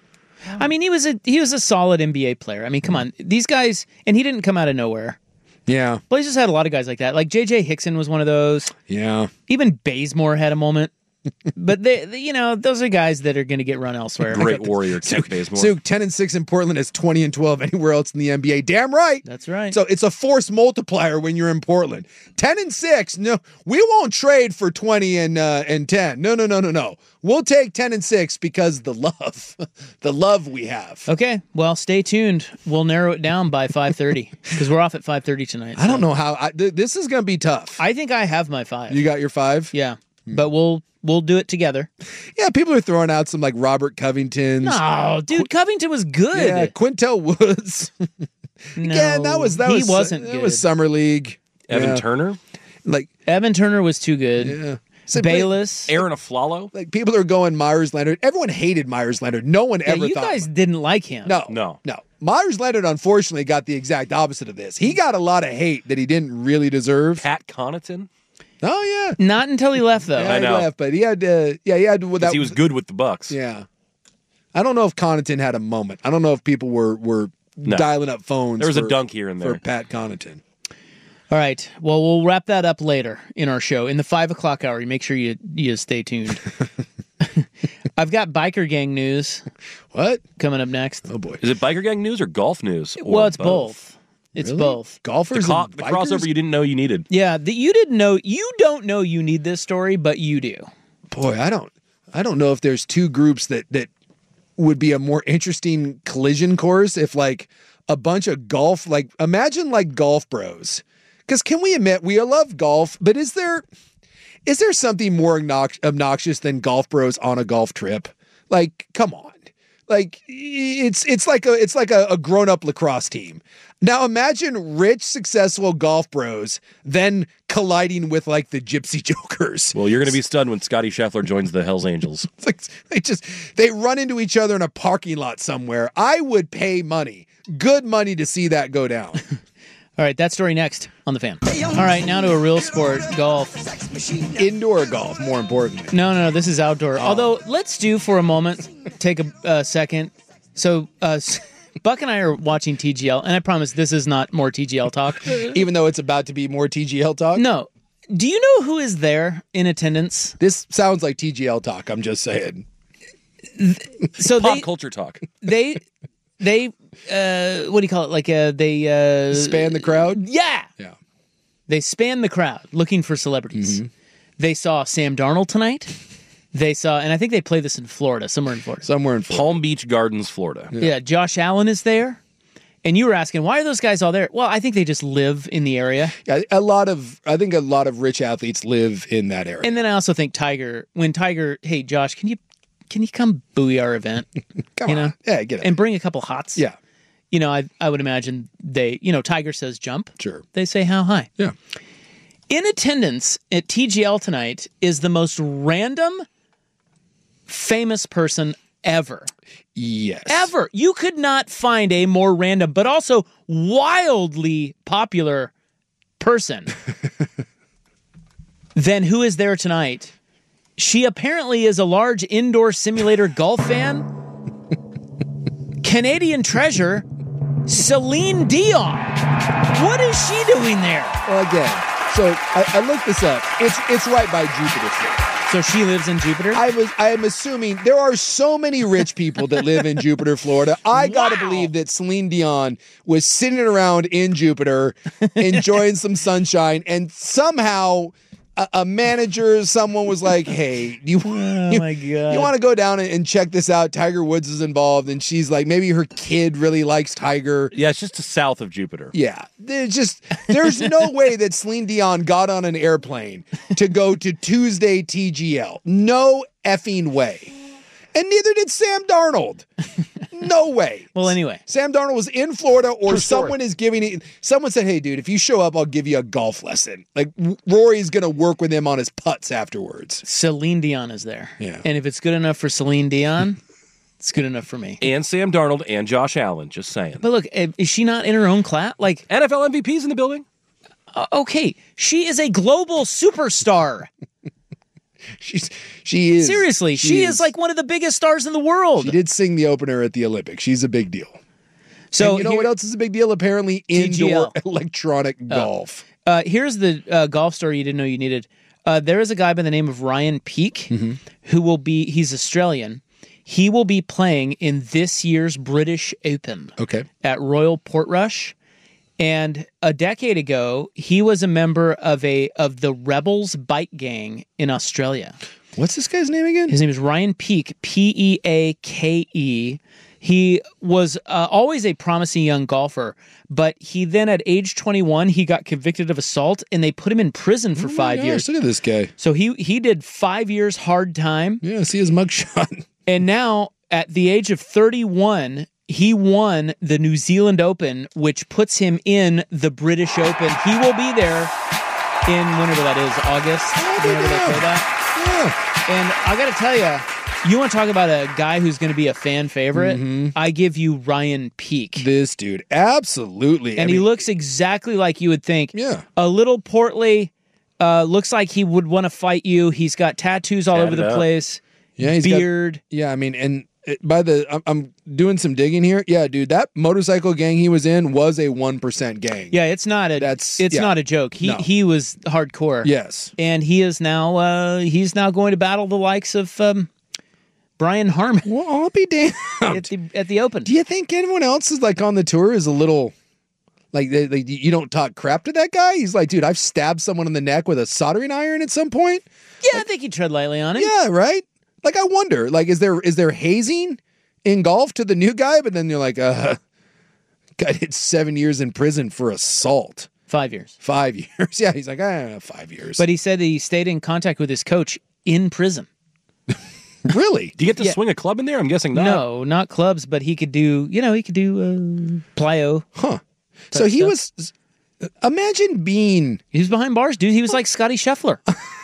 I mean, he was a he was a solid N B A player. I mean, come on. These guys, and he didn't come out of nowhere. Yeah. Blazers had a lot of guys like that. Like J J Hickson was one of those. Yeah. Even Bazemore had a moment. But they, they, you know, those are guys that are going to get run elsewhere. Great warrior, Kent Bazemore. Suk, ten and six in Portland is twenty and twelve anywhere else in the N B A. Damn right. That's right. So it's a force multiplier when you're in Portland. ten and six. No, we won't trade for twenty and uh, and ten. No, no, no, no, no. We'll take ten and six because the love, the love we have. Okay, well, stay tuned. We'll narrow it down by five thirty because we're off at five thirty tonight. I don't know how. I, th- this is going to be tough. I think I have my five. You got your five? Yeah, but we'll we'll do it together. Yeah, people are throwing out some like Robert Covington's. No, dude, Covington was good. Yeah, Quintel Woods. No, yeah, that was that he was wasn't that good. was summer league. Evan Yeah. Turner? Like Evan Turner was too good. Yeah. So, Bayless. Aaron Aflalo. Like people are going Myers Leonard. Everyone hated Myers Leonard. No one Yeah, ever you thought. guys didn't like him. No, No. no. Myers Leonard, unfortunately, got the exact opposite of this. He got a lot of hate that he didn't really deserve. Pat Connaughton. Oh yeah, Not until he left, though. yeah, I know. He left, but he had. Uh, yeah, he had. That, He was good with the Bucks. Yeah, I don't know if Connaughton had a moment. I don't know if people were were No. dialing up phones. There was for, a dunk here and there. for Pat Connaughton. All right. Well, we'll wrap that up later in our show. In the five o'clock hour, you make sure you, you stay tuned. I've got biker gang news. What? Coming up next. Oh, boy. Is it biker gang news or golf news? Or Well, it's both. It's Really? both. The, Golfers co- and the bikers? crossover you didn't know you needed. Yeah, the, you didn't know. You don't know you need this story, but you do. Boy, I don't. I don't know if there's two groups that that would be a more interesting collision course if like a bunch of golf. Like imagine like golf bros. Because can we admit we love golf, but is there is there something more obnox- obnoxious than golf bros on a golf trip? Like, come on. Like it's it's like a it's like a, a grown-up lacrosse team. Now imagine rich, successful golf bros then colliding with like the Gypsy Jokers. Well, you're going to be stunned when Scotty Scheffler joins the Hells Angels. It's like they just they run into each other in a parking lot somewhere. I would pay money, good money, to see that go down. All right, that story next on The Fan. All right, now to a real sport, golf. Indoor golf, more importantly. No, no, no, this is outdoor. Although, let's do for a moment, take a uh, second. So, uh, Buck and I are watching T G L, and I promise this is not more T G L talk. Even though it's about to be more T G L talk? No. Do you know who is there in attendance? This sounds like T G L talk, I'm just saying. So Pop they, culture talk. They, they, uh, what do you call it? Like, uh, they... Uh, Span the crowd? Yeah. Yeah. They span the crowd looking for celebrities. Mm-hmm. They saw Sam Darnold tonight. They saw, and I think they play this in Florida, somewhere in Florida. Somewhere in Florida. Palm Beach Gardens, Florida. Yeah. yeah, Josh Allen is there. And you were asking, why are those guys all there? Well, I think they just live in the area. Yeah, a lot of, I think a lot of rich athletes live in that area. And then I also think Tiger, when Tiger, hey, Josh, can you can you come buoy our event? Come you on. know? Yeah, get it. And bring a couple hots. Yeah. You know, I I would imagine they, you know, Tiger says jump. Sure. They say how high. Yeah. In attendance at T G L tonight is the most random famous person ever. Yes. Ever. You could not find a more random, but also wildly popular person than who is there tonight. She apparently is a large indoor simulator golf fan. Canadian treasure, Celine Dion. What is she doing there? Well, again, so I, I looked this up. It's it's right by Jupiter Florida. So she lives in Jupiter? I was I am assuming there are so many rich people that live in Jupiter, Florida. I got to believe that Celine Dion was sitting around in Jupiter enjoying some sunshine, and somehow a, a manager, someone was like, "Hey, you, oh you, my God. you want to go down and, and check this out? Tiger Woods is involved." And she's like, maybe her kid really likes Tiger. Yeah, it's just to south of Jupiter. Yeah, there's just there's no way that Celine Dion got on an airplane to go to Tuesday T G L. No effing way. And neither did Sam Darnold. No way. Well, anyway. Sam Darnold was in Florida, or True story. someone is giving it. Someone said, "Hey, dude, if you show up, I'll give you a golf lesson." Like Rory's going to work with him on his putts afterwards. Celine Dion is there. Yeah. And if it's good enough for Celine Dion, it's good enough for me. And Sam Darnold and Josh Allen, just saying. But look, is she not in her own class? Like N F L M V P's in the building. Uh, okay, she is a global superstar. She's she is Seriously, she, she is. is like one of the biggest stars in the world. She did sing the opener at the Olympics. She's a big deal. So and you know here, what else is a big deal? Apparently, T G L. Indoor electronic golf. Uh, uh, here's the uh, golf story you didn't know you needed. Uh, there is a guy by the name of Ryan Peake mm-hmm. who will be. He's Australian. He will be playing in this year's British Open. Okay. At Royal Portrush. And a decade ago, he was a member of a of the Rebels bike gang in Australia. What's this guy's name again? His name is Ryan Peake, P E A K E. He was uh, always a promising young golfer, but he then at age twenty-one, he got convicted of assault, and they put him in prison for oh five gosh, years. Look at this guy. So he he did five years hard time. Yeah, see his mugshot. And now, at the age of thirty-one, he won the New Zealand Open, which puts him in the British Open. He will be there in whenever that is, August, whenever they play that. Yeah. And I got to tell you, you want to talk about a guy who's going to be a fan favorite? Mm-hmm. I give you Ryan Peake. This dude, absolutely. And I he mean, looks exactly like you would think. Yeah. A little portly, uh, looks like he would want to fight you. He's got tattoos all Tatted over the up. place. Yeah, he's beard. Got, yeah, I mean, and it, by the, I'm, I'm doing some digging here. Yeah, dude, that motorcycle gang he was in was a one percent gang. Yeah, it's not a. That's it's yeah. not a joke. He No. he was hardcore. Yes, and he is now. Uh, he's now going to battle the likes of um, Brian Harmon. Well, I'll be damned. at the at the Open. Do you think anyone else is like on the tour is a little like they, they, you don't talk crap to that guy? He's like, dude, I've stabbed someone in the neck with a soldering iron at some point. Yeah, I think you tread lightly on him. Yeah, right. Like I wonder, like, is there is there hazing in golf to the new guy? But then you're like, uh, guy did seven years in prison for assault. Five years. Five years. Yeah, he's like, ah, five years. But he said that he stayed in contact with his coach in prison. Really? Do you get to Yeah. swing a club in there? I'm guessing not. No, not clubs, but he could do. You know, he could do uh, plyo. Huh. So he stuff. was. Imagine being. He was behind bars, dude. He was like Scotty Scheffler.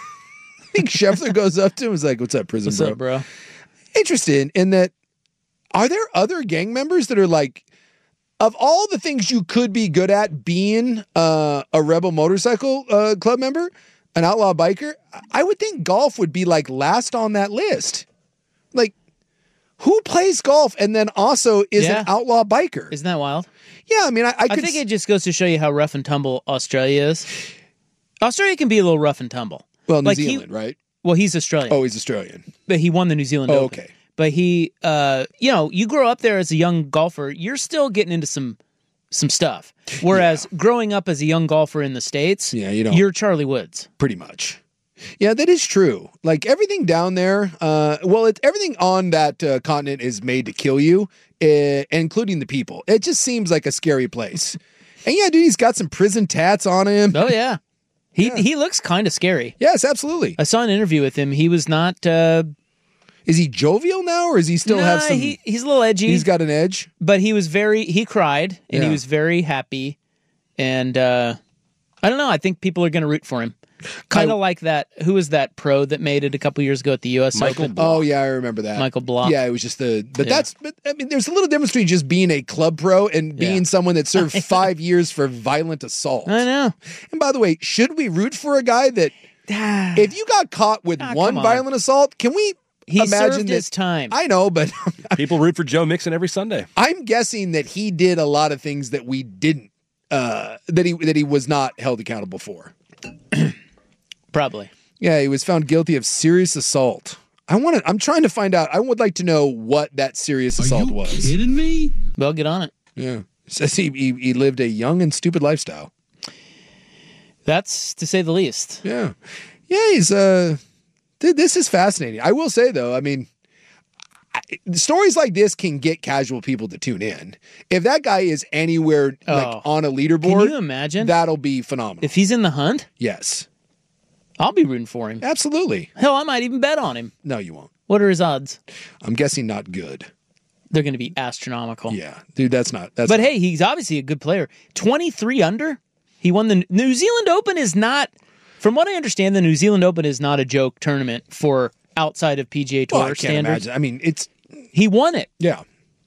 I think Scheffler goes up to him and is like, what's up, prison What's bro? up, bro? Interested in that. Are there other gang members that are like, of all the things you could be good at being uh, a rebel motorcycle uh, club member, an outlaw biker, I would think golf would be like last on that list. Like, who plays golf and then also is Yeah. an outlaw biker? Isn't that wild? Yeah, I mean, I, I I, could. think it just goes to show you how rough and tumble Australia is. Australia can be a little rough and tumble. well, New like he- Zealand, right? Well, he's Australian, Oh, he's Australian. but he won the New Zealand Oh, Open. okay. But he, uh, you know, you grow up there as a young golfer, you're still getting into some some stuff. Whereas growing up as a young golfer in the States, Yeah, you don't. you're Charlie Woods. Pretty much. Yeah, that is true. Like everything down there, uh, well, it, everything on that uh, continent is made to kill you, uh, including the people. It just seems like a scary place. And yeah, dude, he's got some prison tats on him. Oh yeah, he he looks kind of scary. Yes, absolutely. I saw an interview with him. He was not. Uh, Is he jovial now, or is he still nah, have some? He, he's a little edgy. He's got an edge. but he was very. He cried and Yeah. he was very happy, and uh, I don't know. I think people are going to root for him. Kind of like that. Who was that pro that made it a couple years ago at the U S Michael Open? Oh yeah, I remember that. Michael Block. Yeah, it was just the. But Yeah. that's. But I mean, there's a little difference between just being a club pro and being Yeah. someone that served five years for violent assault. I know. And by the way, should we root for a guy that, if you got caught with Ah, one come on. violent assault, can we He imagine served that? his time. I know, but People root for Joe Mixon every Sunday. I'm guessing that he did a lot of things that we didn't. Uh, that he that he was not held accountable for. Probably. Yeah, he was found guilty of serious assault. I want to. I'm trying to find out. I would like to know what that serious assault was. Kidding me? Well, get on it. Yeah, says he, he he lived a young and stupid lifestyle. That's to say the least. Yeah, yeah. He's uh, th- this is fascinating. I will say though, I mean, I, stories like this can get casual people to tune in. If that guy is anywhere like Oh. on a leaderboard, Can you imagine? That'll be phenomenal. If he's in the hunt, Yes, I'll be rooting for him. absolutely. Hell, I might even bet on him. No, you won't. What are his odds? I'm guessing not good. They're going to be astronomical. Yeah, dude, that's not. That's But not- hey, he's obviously a good player. twenty-three under. He won the New Zealand Open. Is not, from what I understand, the New Zealand Open is not a joke tournament for outside of P G A Tour well, I can't standards. imagine. I mean, it's He won it. yeah.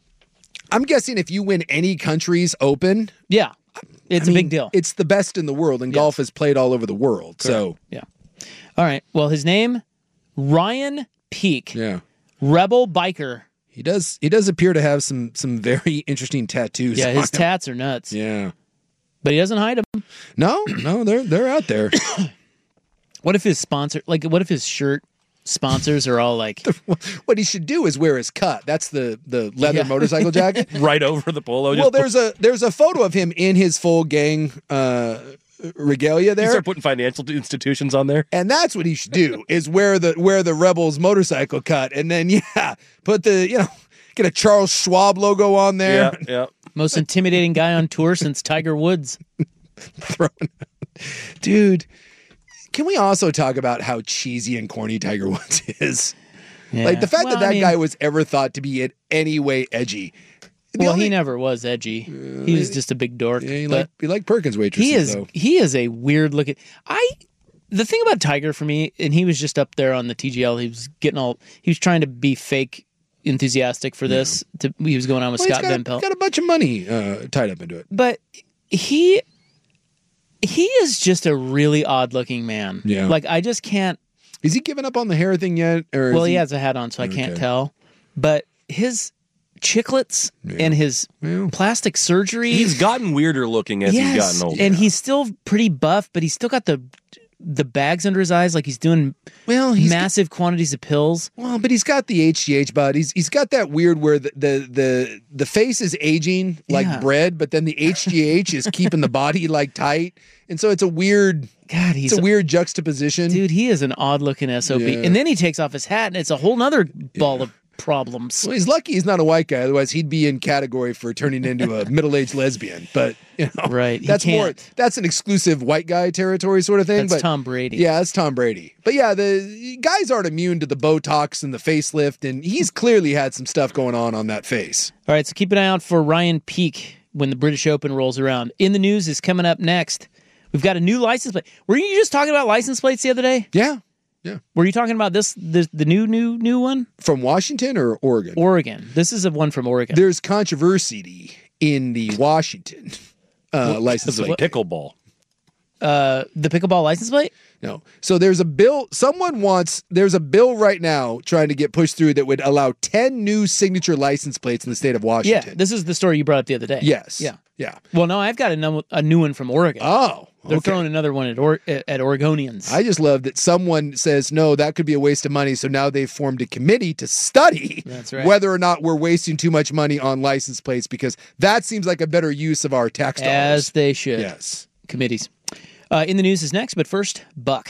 I'm guessing if you win any country's Open, Yeah, it's I a mean, big deal. It's the best in the world, and golf is played all over the world. So yeah. All right. Well, his name, Ryan Peake, yeah, rebel biker. he does. He does appear to have some some very interesting tattoos. Yeah, on his him. tats are nuts. Yeah. But he doesn't hide them. No, no, they're they're out there. What if his sponsor, like, what if his shirt sponsors are all like, What he should do is wear his cut. That's the the leather Yeah. motorcycle jacket. Right over the polo. Well, there's a there's a photo of him in his full gang uh, regalia You there. start putting financial institutions on there. And that's what he should do is wear the wear the Rebels motorcycle cut, and then yeah, put the you know get a Charles Schwab logo on there. Yeah, yeah. most intimidating guy on tour since Tiger Woods? Dude, can we also talk about how cheesy and corny Tiger Woods is? Yeah. Like the fact Well, that that I mean- guy was ever thought to be in any way edgy. The Well, only- he never was edgy. He was just a big dork. Yeah, he but like he like Perkins waitresses he is though. he is a weird looking. I the thing about Tiger for me, and he was just up there on the T G L. He was getting all. He was trying to be fake enthusiastic for this. Yeah. To, he was going on with well, Scott got, Van Pelt. Got a bunch of money uh, tied up into it. But he he is just a really odd looking man. Yeah. Like I just can't. Is he given up on the hair thing yet? Or well, he... he has a hat on, so I can't okay. tell. But his chiclets yeah. and his yeah. plastic surgery. He's gotten weirder looking as yes, he's gotten older. And he's still pretty buff, but he's still got the the bags under his eyes, like he's doing well he's massive got, quantities of pills. Well, but he's got the H G H, bud. He's he's got that weird where the the the, the face is aging like yeah. bread, but then the H G H is keeping the body like tight, and so it's a weird. God, he's it's a weird juxtaposition, dude. He is an odd looking S O B, yeah. and then he takes off his hat, and it's a whole nother ball yeah. of problems. Well, he's lucky he's not a white guy, otherwise he'd be in category for turning into a middle-aged lesbian. But you know, right? That's more. That's an exclusive white guy territory sort of thing. That's but, Tom Brady. Yeah, that's Tom Brady. But yeah, the guys aren't immune to the Botox and the facelift, and he's clearly had some stuff going on on that face. All right, so keep an eye out for Ryan Peake when the British Open rolls around. In the News is coming up next. We've got a new license plate. Were you just talking about license plates the other day? Yeah. Yeah. Were you talking about this, the, the new, new, new one? From Washington or Oregon? Oregon. This is a one from Oregon. There's controversy in the Washington uh, what, license plate. Pickleball. Uh, the pickleball license plate? No. So there's a bill. Someone wants, there's a bill right now trying to get pushed through that would allow ten new signature license plates in the state of Washington. Yeah. This is the story you brought up the other day. Yes. Yeah. Yeah. Well, no, I've got a, no, a new one from Oregon. Oh. They're okay. throwing another one at or, at Oregonians. I just love that someone says, no, that could be a waste of money. So now they've formed a committee to study That's right. whether or not we're wasting too much money on license plates, because that seems like a better use of our tax dollars. As they should. Yes. Committees. Uh, in the News is next, but first, Buck.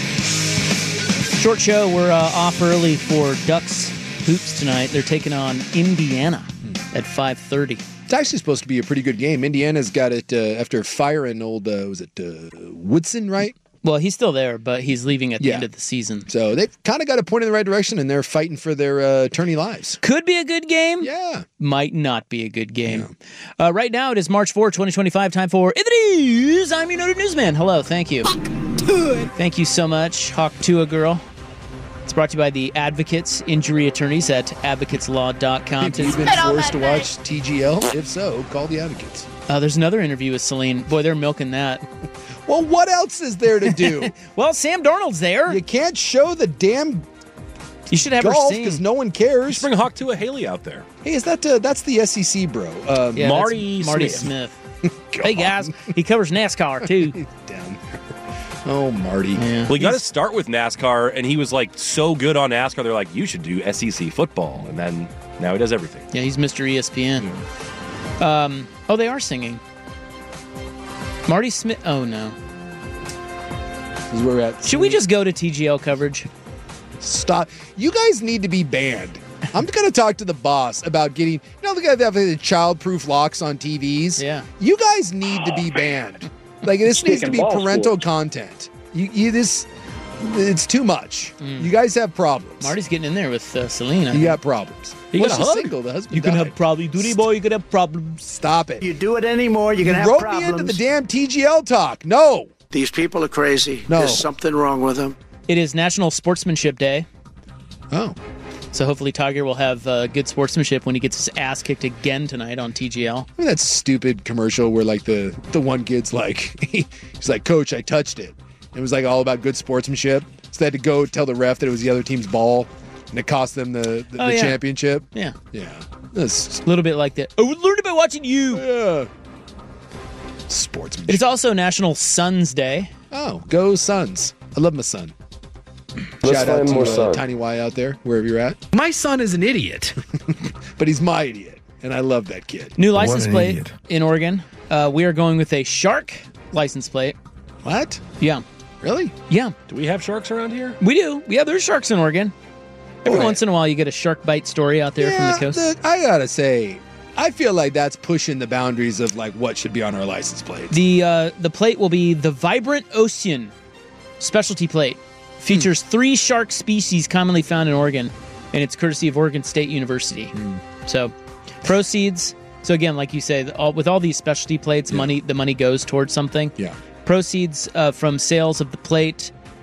Short show. We're uh, off early for Ducks hoops tonight. They're taking on Indiana hmm. at five thirty. It's actually supposed to be a pretty good game. Indiana's got it uh, after firing old, uh, was it uh, Woodson, right? Well, he's still there, but he's leaving at the yeah. end of the season. So they've kind of got a point in the right direction, and they're fighting for their uh, tourney lives. Could be a good game. Yeah. Might not be a good game. Yeah. Uh, right now, it is March fourth, twenty twenty-five. Time for In the News. I'm your noted newsman. Hello. Thank you. Thank you so much, Hawk Tua girl. It's brought to you by the Advocates Injury Attorneys at advocates law dot com. Have you been forced to watch T G L? If so, call the Advocates. Uh, there's another interview with Celine. Boy, they're milking that. Well, what else is there to do? Well, Sam Darnold's there. You can't show the damn You should have golf her sing. because no one cares. Just bring Hawk Tua Haley out there. Hey, is that uh, that's the S E C, bro? Um, yeah, Marty Marty Smith. Smith. Hey guys, he covers NASCAR too. Down there. Oh, Marty. Yeah. Well, you got to start with NASCAR, and he was like so good on NASCAR. They're like, you should do S E C football, and then now he does everything. Yeah, he's Mister E S P N. Mm. Um, oh, they are singing. Marty Smith. Oh no. This is where we're at. Should we just go to T G L coverage? Stop. You guys need to be banned. I'm going to talk to the boss about getting, you know, the guy that have the child-proof locks on T Vs? Yeah. You guys need to be banned. Like, this needs to be parental content. You, you this, it's too much. Mm. You guys have problems. Marty's getting in there with uh, Selena. You got problems. He well, got she's a hug? single. The husband You can died. have problems. Duty boy, you can have problems. Stop it. You do it anymore, you're going to have wrote problems. me into the damn T G L talk. No. These people are crazy. No. There's something wrong with them. It is National Sportsmanship Day. Oh. So hopefully Tiger will have uh, good sportsmanship when he gets his ass kicked again tonight on T G L. Remember that stupid commercial where like the, the one kid's like, he's like, Coach, I touched it. It was like all about good sportsmanship. So they had to go tell the ref that it was the other team's ball, and it cost them the, the, oh, the yeah. championship. Yeah. Yeah. That's a little bit like that. I learned by watching you. Yeah. Sportsmanship. It is also National Sons Day. Oh, go Suns. I love my son. Let's Shout out find to more uh, sun. Tiny Y out there, wherever you're at. My son is an idiot. But he's my idiot, and I love that kid. New license plate idiot. in Oregon. Uh, we are going with a shark license plate. What? Yeah. Really? Yeah. Do we have sharks around here? We do. Yeah, there's sharks in Oregon. Every Boy. once in a while, you get a shark bite story out there yeah, from the coast. The, I gotta say, I feel like that's pushing the boundaries of like what should be on our license plates. The uh, the plate will be the Vibrant Ocean specialty plate. Features hmm. three shark species commonly found in Oregon, and it's courtesy of Oregon State University. Hmm. So, proceeds. So again, like you say, all, with all these specialty plates, yeah. money the money goes towards something. Yeah. Proceeds uh, from sales of the plate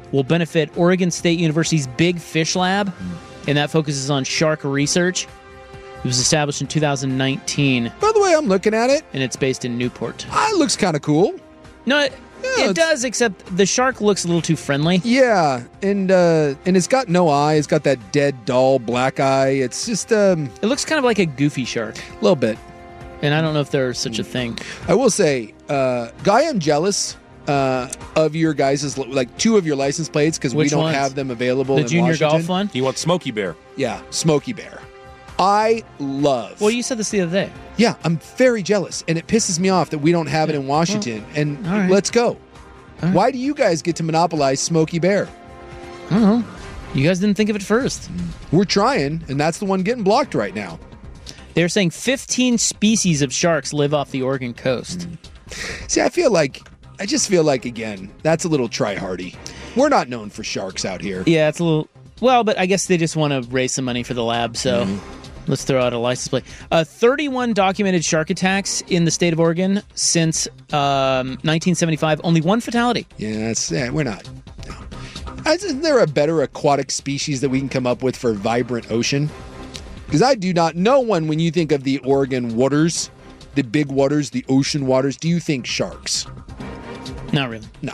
will benefit Oregon State University's Big Fish Lab, and that focuses on shark research. It was established in two thousand nineteen. By the way, I'm looking at it. And it's based in Newport. Ah, it looks kind of cool. No, it, Yeah, it does, except the shark looks a little too friendly. Yeah, and uh, and it's got no eye. It's got that dead, dull black eye. It's just um, It looks kind of like a goofy shark. a little bit. And I don't know if there's such a thing. I will say, uh, Guy, I'm jealous uh, of your guys' like two of your license plates because we Which don't ones? have them available The in junior Washington. golf one? He wants Smokey Bear. Yeah, Smokey Bear. I love. Well, you said this the other day. Yeah, I'm very jealous, and it pisses me off that we don't have it in Washington. and all right. let's go. Why do you guys get to monopolize Smokey Bear? I don't know. You guys didn't think of it first. We're trying, and that's the one getting blocked right now. They're saying fifteen species of sharks live off the Oregon coast. See, I feel like, I just feel like, again, that's a little try-hardy. We're not known for sharks out here. Yeah, it's a little... Well, but I guess they just want to raise some money for the lab, so Mm-hmm. let's throw out a license plate. Uh, thirty-one documented shark attacks in the state of Oregon since um, nineteen seventy-five. Only one fatality. Yeah, that's, yeah we're not. No. Isn't there a better aquatic species that we can come up with for vibrant ocean? Because I do not, no one, when you think of the Oregon waters, the big waters, the ocean waters, do you think sharks? Not really. No.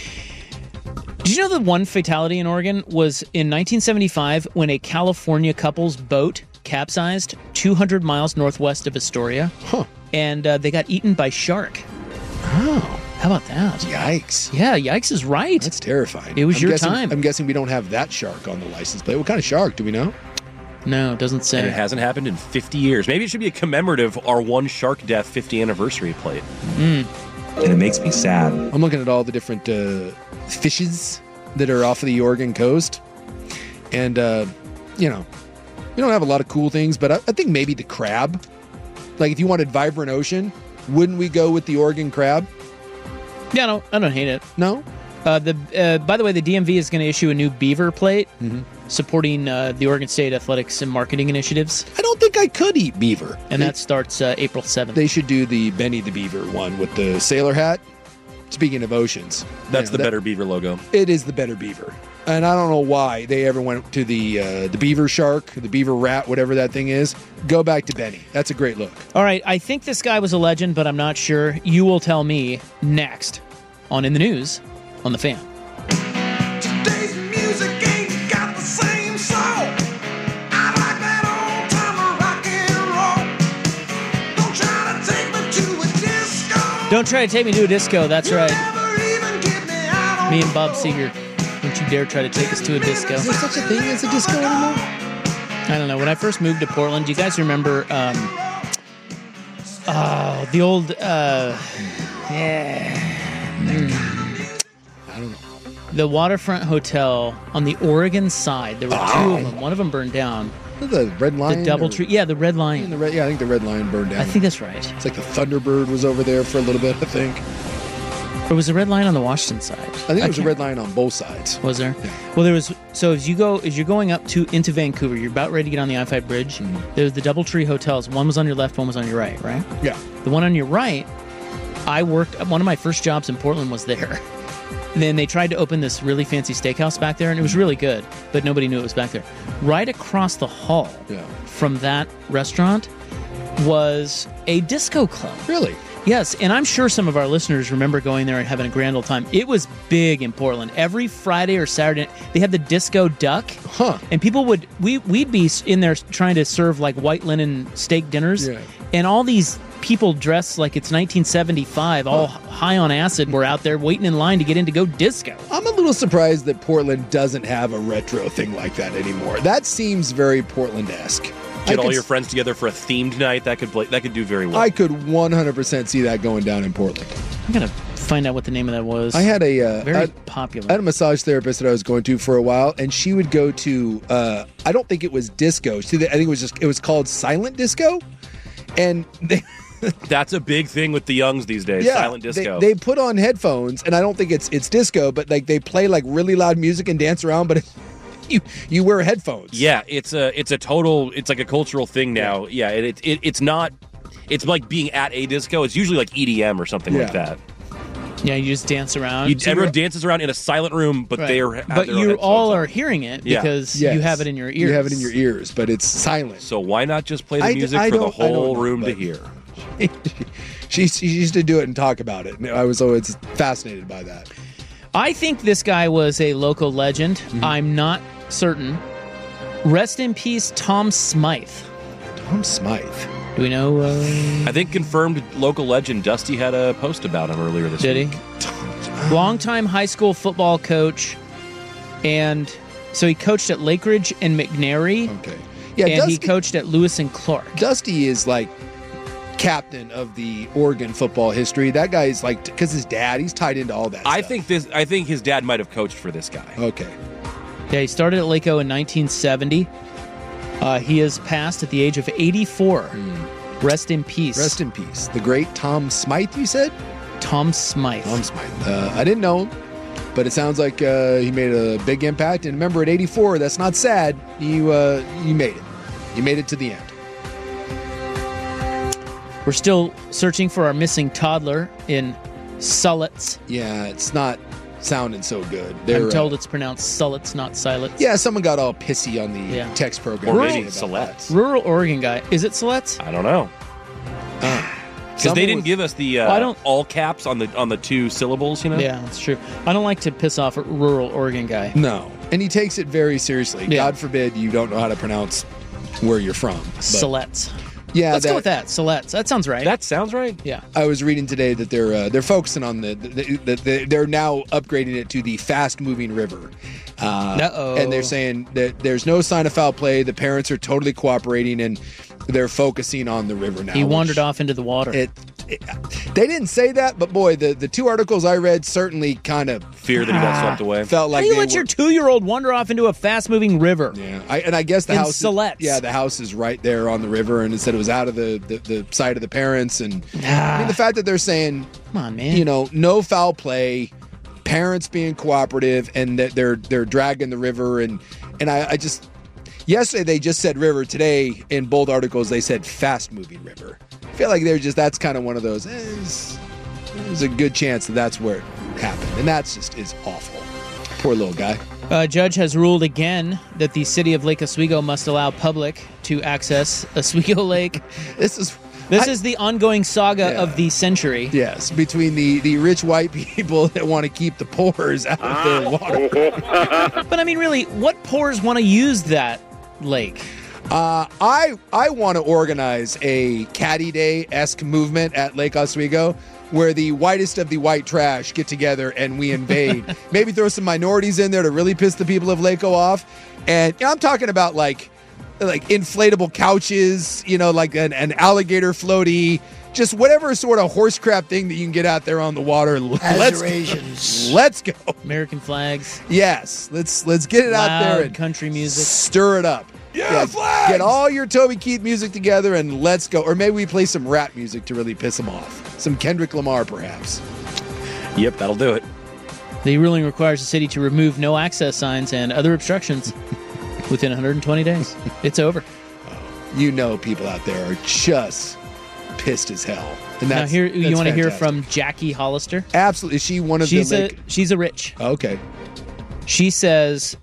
Did you know that one fatality in Oregon was in nineteen seventy-five when a California couple's boat capsized two hundred miles northwest of Astoria? Huh. And uh, they got eaten by shark. Oh. How about that? Yikes. Yeah, yikes is right. That's terrifying. It was I'm your guessing, time. I'm guessing we don't have that shark on the license plate. What kind of shark? Do we know? No, it doesn't say. And it hasn't happened in fifty years. Maybe it should be a commemorative our one shark death fifty anniversary plate. Mm. And it makes me sad. I'm looking at all the different uh, fishes that are off of the Oregon coast. And, uh, you know, we don't have a lot of cool things, but I, I think maybe the crab. Like, if you wanted vibrant ocean, wouldn't we go with the Oregon crab? Yeah, no, I don't hate it. No? Uh, the uh, by the way, the D M V is going to issue a new beaver plate Mm-hmm. supporting uh, the Oregon State athletics and marketing initiatives, I don't think I could eat beaver. and They- that starts uh, April seventh. They should do the Benny the Beaver one with the sailor hat. Speaking of oceans. That's You know, the that- better beaver logo. It is the better beaver. And I don't know why they ever went to the uh, the beaver shark, the beaver rat, whatever that thing is. Go back to Benny. That's a great look. All right, I think this guy was a legend, but I'm not sure. You will tell me next on In the News on The Fan. Today's music ain't got the same soul. I like that old timer rock and roll. Don't try to take me to a disco. Don't try to take me to a disco. That's You right. never even get me out on Me and Bob Seger. Don't you dare try to take us to a disco. Is there such a thing as a disco anymore? I don't know. When I first moved to Portland, do you guys remember um, oh, the old uh, yeah, mm, I don't know. the Waterfront Hotel on the Oregon side? There were two of them. One of them burned down. The Red Lion? The or- DoubleTree. Yeah, the Red Lion. The red, yeah, I think the Red Lion burned down. I think that's right. It's like the Thunderbird was over there for a little bit, I think. Or was the Red Lion on the Washington side? I think there was a can't- Red Lion on both sides. Was there? Well, there was. So as you go, as you're going up to into Vancouver, you're about ready to get on the I five bridge. Mm-hmm. There's the DoubleTree hotels. One was on your left, one was on your right. Right. Yeah. The one on your right, I worked. One of my first jobs in Portland was there. Then they tried to open this really fancy steakhouse back there, and it was really good, but nobody knew it was back there. Right across the hall Yeah. from that restaurant was a disco club. Really? Yes, and I'm sure some of our listeners remember going there and having a grand old time. It was big in Portland. Every Friday or Saturday, they had the Disco Duck. Huh. And people would, we, we'd be in there trying to serve like white linen steak dinners. Yeah. And all these people dressed like it's nineteen seventy-five, all high on acid, were out there waiting in line to get in to go disco. I'm a little surprised that Portland doesn't have a retro thing like that anymore. That seems very Portland-esque. Get I all could your s- friends together for a themed night. That could play, that could do very well. I could one hundred percent see that going down in Portland. I'm going to find out what the name of that was. I had a uh, Very I, popular. I had a massage therapist that I was going to for a while, and she would go to. Uh, I don't think it was disco. She, I think it was just. It was called silent disco, and they. That's a big thing with the youngs these days. Yeah, Silent disco. They, they put on headphones, and I don't think it's it's disco, but like they play like really loud music and dance around, but you you wear headphones. Yeah, it's a it's a total it's like a cultural thing now. Yeah, it, it, it it's not it's like being at a disco. It's usually like E D M or something like Yeah. that. Yeah, you just dance around. You, So everyone you're- dances around in a silent room, but Right. they are. have But their own you headphones all on. are hearing it Yeah. because Yes. you have it in your ears. You have it in your ears, but it's silent. So why not just play the I d- music I for the don't- I don't whole know, room to but- hear? she, she used to do it and talk about it. And I was always fascinated by that. I think this guy was a local legend. Mm-hmm. I'm not certain. Rest in peace, Tom Smythe. Tom Smythe. Do we know? Uh, I think confirmed local legend Dusty had a post about him earlier this Did he? week. Longtime high school football coach, and so he coached at Lakeridge and McNary. Okay. Yeah, and he Dusty- coached at Lewis and Clark. Dusty is like captain of the Oregon football history. That guy is like, because his dad, he's tied into all that I stuff. think this. I think his dad might have coached for this guy. Okay. Yeah, he started at Laco in nineteen seventy. Uh, he has passed at the age of eighty-four. Rest in peace. Rest in peace. The great Tom Smythe, you said? Tom Smythe. Tom Smythe. Uh, I didn't know him, but it sounds like uh, he made a big impact. And remember, at eighty-four, that's not sad. You uh, you made it. You made it to the end. We're still searching for our missing toddler in Sullets. Yeah, it's not sounding so good. They're, I'm told uh, it's pronounced Sullets, not Silets. yeah, someone got all pissy on the Yeah. text program. Or about maybe that. Celeste. Rural Oregon guy. Is it Sullets? I don't know. Uh, Because someone they didn't was- give us the uh, Well, I don't- all caps on the on the two syllables, you know. Yeah, that's true. I don't like to piss off a rural Oregon guy. No, and he takes it very seriously. Yeah. God forbid you don't know how to pronounce where you're from. But, Sullets. yeah, Let's that, go with that. Sullets. That sounds right. That sounds right. yeah. I was reading today that they're uh, they're focusing on the, the, the, the they're now upgrading it to the fast moving river. Uh, Uh-oh. And they're saying that there's no sign of foul play. The parents are totally cooperating, and they're focusing on the river now. He wandered which off into the water. It, it, they didn't say that, but boy, the, the two articles I read certainly kind of Fear that he got swept away. felt like How do you they let were, your two-year-old wander off into a fast-moving river? Yeah, I, and I guess the In house. Siletz. Yeah, the house is right there on the river, and it said it was out of the, the, the sight of the parents. And I mean, the fact that they're saying, Come on, man. you know, no foul play, parents being cooperative, and that they're they're dragging the river, and and I, I just yesterday they just said river. Today in bold articles they said fast moving river. I feel like they're just that's kind of one of those. Eh, there's, there's a good chance that that's where it happened, and that's just is awful. Poor little guy. A judge has ruled again that the city of Lake Oswego must allow public to access Oswego Lake. This is This I- is the ongoing saga Yeah. of the century. Yes, between the, the rich white people that want to keep the poors out of their water. But I mean, really, what poors want to use that lake? Uh, I I want to organize a Caddy Day esque movement at Lake Oswego where the whitest of the white trash get together and we invade. Maybe throw some minorities in there to really piss the people of Laco off. And you know, I'm talking about like like inflatable couches, you know, like an, an alligator floaty, just whatever sort of horse crap thing that you can get out there on the water. Let's Azerations. let's go. American flags, Yes, let's let's get it out there loud and country music. stir it up. Yeah, flags! Get all your Toby Keith music together and let's go. Or maybe we play some rap music to really piss them off. Some Kendrick Lamar, perhaps. Yep, that'll do it. The ruling requires the city to remove no access signs and other obstructions within one hundred twenty days. It's over. You know, people out there are just pissed as hell. And Now, that's, here you that's want to hear fantastic. from Jackie Hollister? Absolutely. Is she one of She's the a Lake? she's a rich. Okay. She says,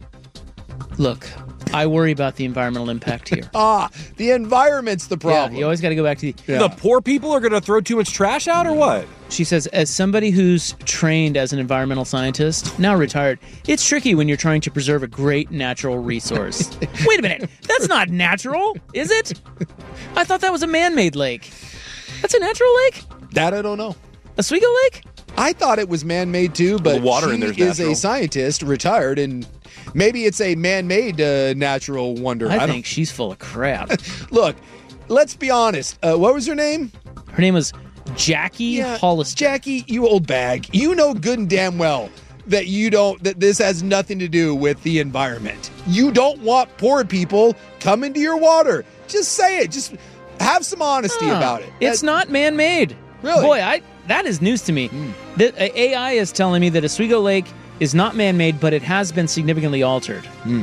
"Look, I worry about the environmental impact here." Ah, the environment's the Yeah, problem. you always got to go back to the. Yeah. The poor people are going to throw too much trash out, or what? She says, as somebody who's trained as an environmental scientist, now retired, it's tricky when you're trying to preserve a great natural resource. Wait a minute. That's not natural, is it? I thought that was a man-made lake. That's a natural lake? That I don't know. Oswego Lake? I thought it was man-made too, but the water she in there's is natural. a scientist, retired, and maybe it's a man-made uh, natural wonder. I, I, think she's full of crap. don't Look, let's be honest. Uh, what was her name? Her name was Jackie Hollister. Jackie, you old bag. You know good and damn well that you don't that this has nothing to do with the environment. You don't want poor people coming to your water. Just say it. Just have some honesty Huh. about it. It's That- not man-made. Really? Boy, I that is news to me. The uh, A I is telling me that Oswego Lake is not man-made, but it has been significantly altered.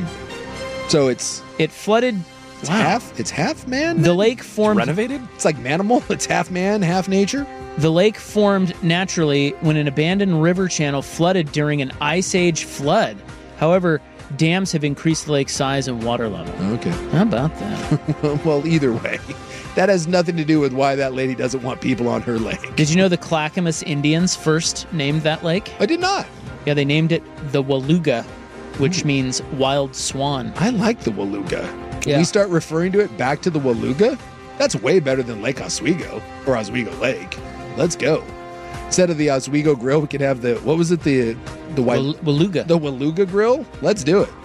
So it's It flooded. it's half it's half man. The then? lake formed. Renovated? It's like Manimal. It's half man, half nature. The lake formed naturally when an abandoned river channel flooded during an Ice Age flood. However, dams have increased the lake's size and water level. Okay. How about that? Well, either way, that has nothing to do with why that lady doesn't want people on her lake. Did you know the Clackamas Indians first named that lake? I did not. Yeah, they named it the Waluga, which means wild swan. I like the Waluga. Can Yeah. we start referring to it back to the Waluga? That's way better than Lake Oswego or Oswego Lake. Let's go. Instead of the Oswego Grill, we could have the, what was it, the the white Wal- Waluga. The Waluga Grill? Let's do it.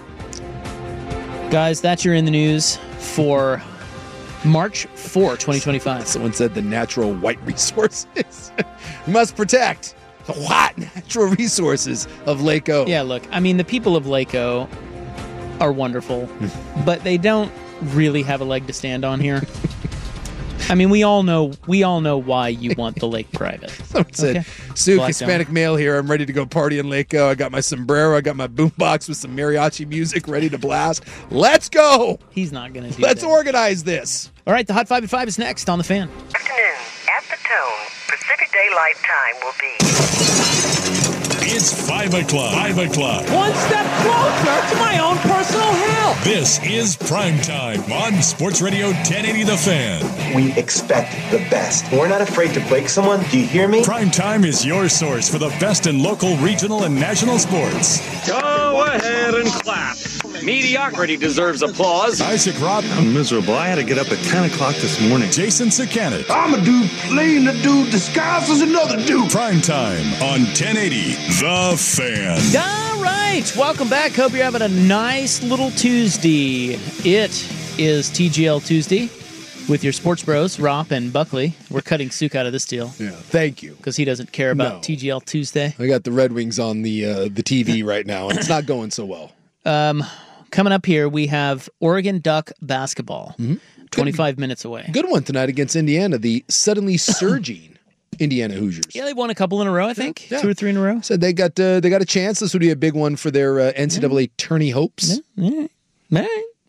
Guys, that's your In the News for March fourth, twenty twenty-five. Someone said the natural white resources. We must protect the white natural resources of Lake O. Yeah, look, I mean, the people of Lake O are wonderful, but they don't really have a leg to stand on here. I mean, we all know we all know why you want the lake private. Someone said, Okay. Sue, Black Hispanic male here. I'm ready to go party in Lake O. I got my sombrero. I got my boombox with some mariachi music ready to blast. Let's go. He's not going to do Let's that. organize this. All right, the Hot Five at Five is next on The Fan. Afternoon. At the tone, Pacific Daylight Time will be. It's five o'clock. Five o'clock. One step closer to my own personal hell. This is Prime Time on Sports Radio ten eighty The Fan. We expect the best. We're not afraid to break someone. Do you hear me? Prime Time is your source for the best in local, regional, and national sports. Go ahead and clap. Mediocrity deserves applause. Isaac Robb. I'm miserable. I had to get up at ten o'clock this morning. Jason Sakanet. I'm a dude playing a dude disguised as another dude. Prime Time on ten eighty The Fan. All right, welcome back. Hope you're having a nice little Tuesday. It is T G L Tuesday with your sports bros, Rop and Buckley. We're cutting Suk out of this deal. Yeah, thank you. Because he doesn't care about No. T G L Tuesday. I got the Red Wings on the uh, the T V right now, and it's not going so well. Um, coming up here, we have Oregon Duck basketball. Mm-hmm. twenty-five minutes away. Good one tonight against Indiana, the suddenly surging Indiana Hoosiers. Yeah, they won a couple in a row, I think. Yeah. Two or three in a row. Said they got uh, they got a chance. This would be a big one for their uh, N C double A tourney hopes. Yeah. Yeah.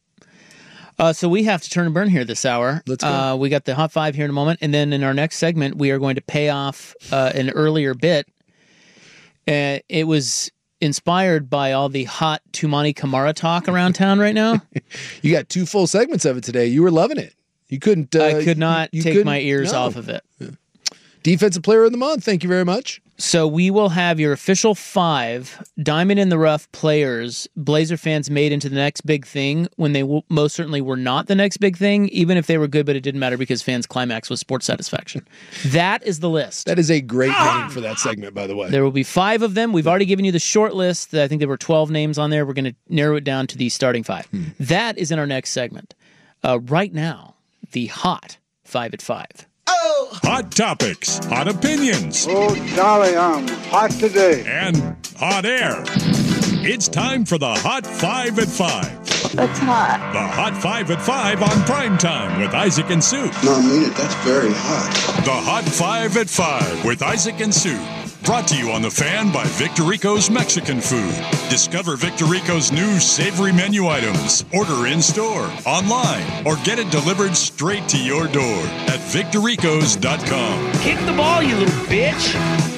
Uh, so we have to turn and burn here this hour. Let's go. Uh, we got the Hot Five here in a moment. And then in our next segment, we are going to pay off uh, an earlier bit. Uh, it was inspired by all the hot Tumani Kamara talk around town right now. You got two full segments of it today. You were loving it. You couldn't. Uh, I could not you, you take couldn't- my ears no. off of it. Defensive Player of the Month. Thank you very much. So we will have your official five diamond in the rough players Blazer fans made into the next big thing when they w- most certainly were not the next big thing, even if they were good, but it didn't matter because fans' climax was sports satisfaction. That is the list. That is a great name for that segment, by the way. There will be five of them. We've already given you the short list. I think there were twelve names on there. We're going to narrow it down to the starting five. Hmm. That is in our next segment. Uh, right now, the hot five at five. Hot topics, hot opinions, Oh, golly, I'm hot today. and hot air. It's time for the Hot Five at Five. That's hot. The Hot Five at Five on Prime Time with Isaac and Sue. No, I mean it. That's very hot. The Hot Five at Five with Isaac and Sue. Brought to you on The Fan by Victorico's Mexican Food. Discover Victorico's new savory menu items. Order in store, online, or get it delivered straight to your door at victoricos dot com. Kick the ball, you little bitch.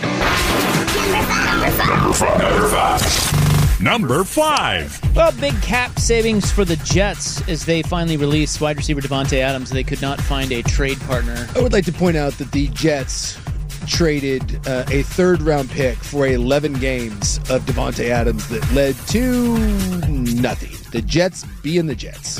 Number five. Number five. Number five. Well, big cap savings for the Jets as they finally released wide receiver Devontae Adams. They could not find a trade partner. I would like to point out that the Jets traded uh, a third round pick for eleven games of Devontae Adams that led to nothing. The Jets being the Jets.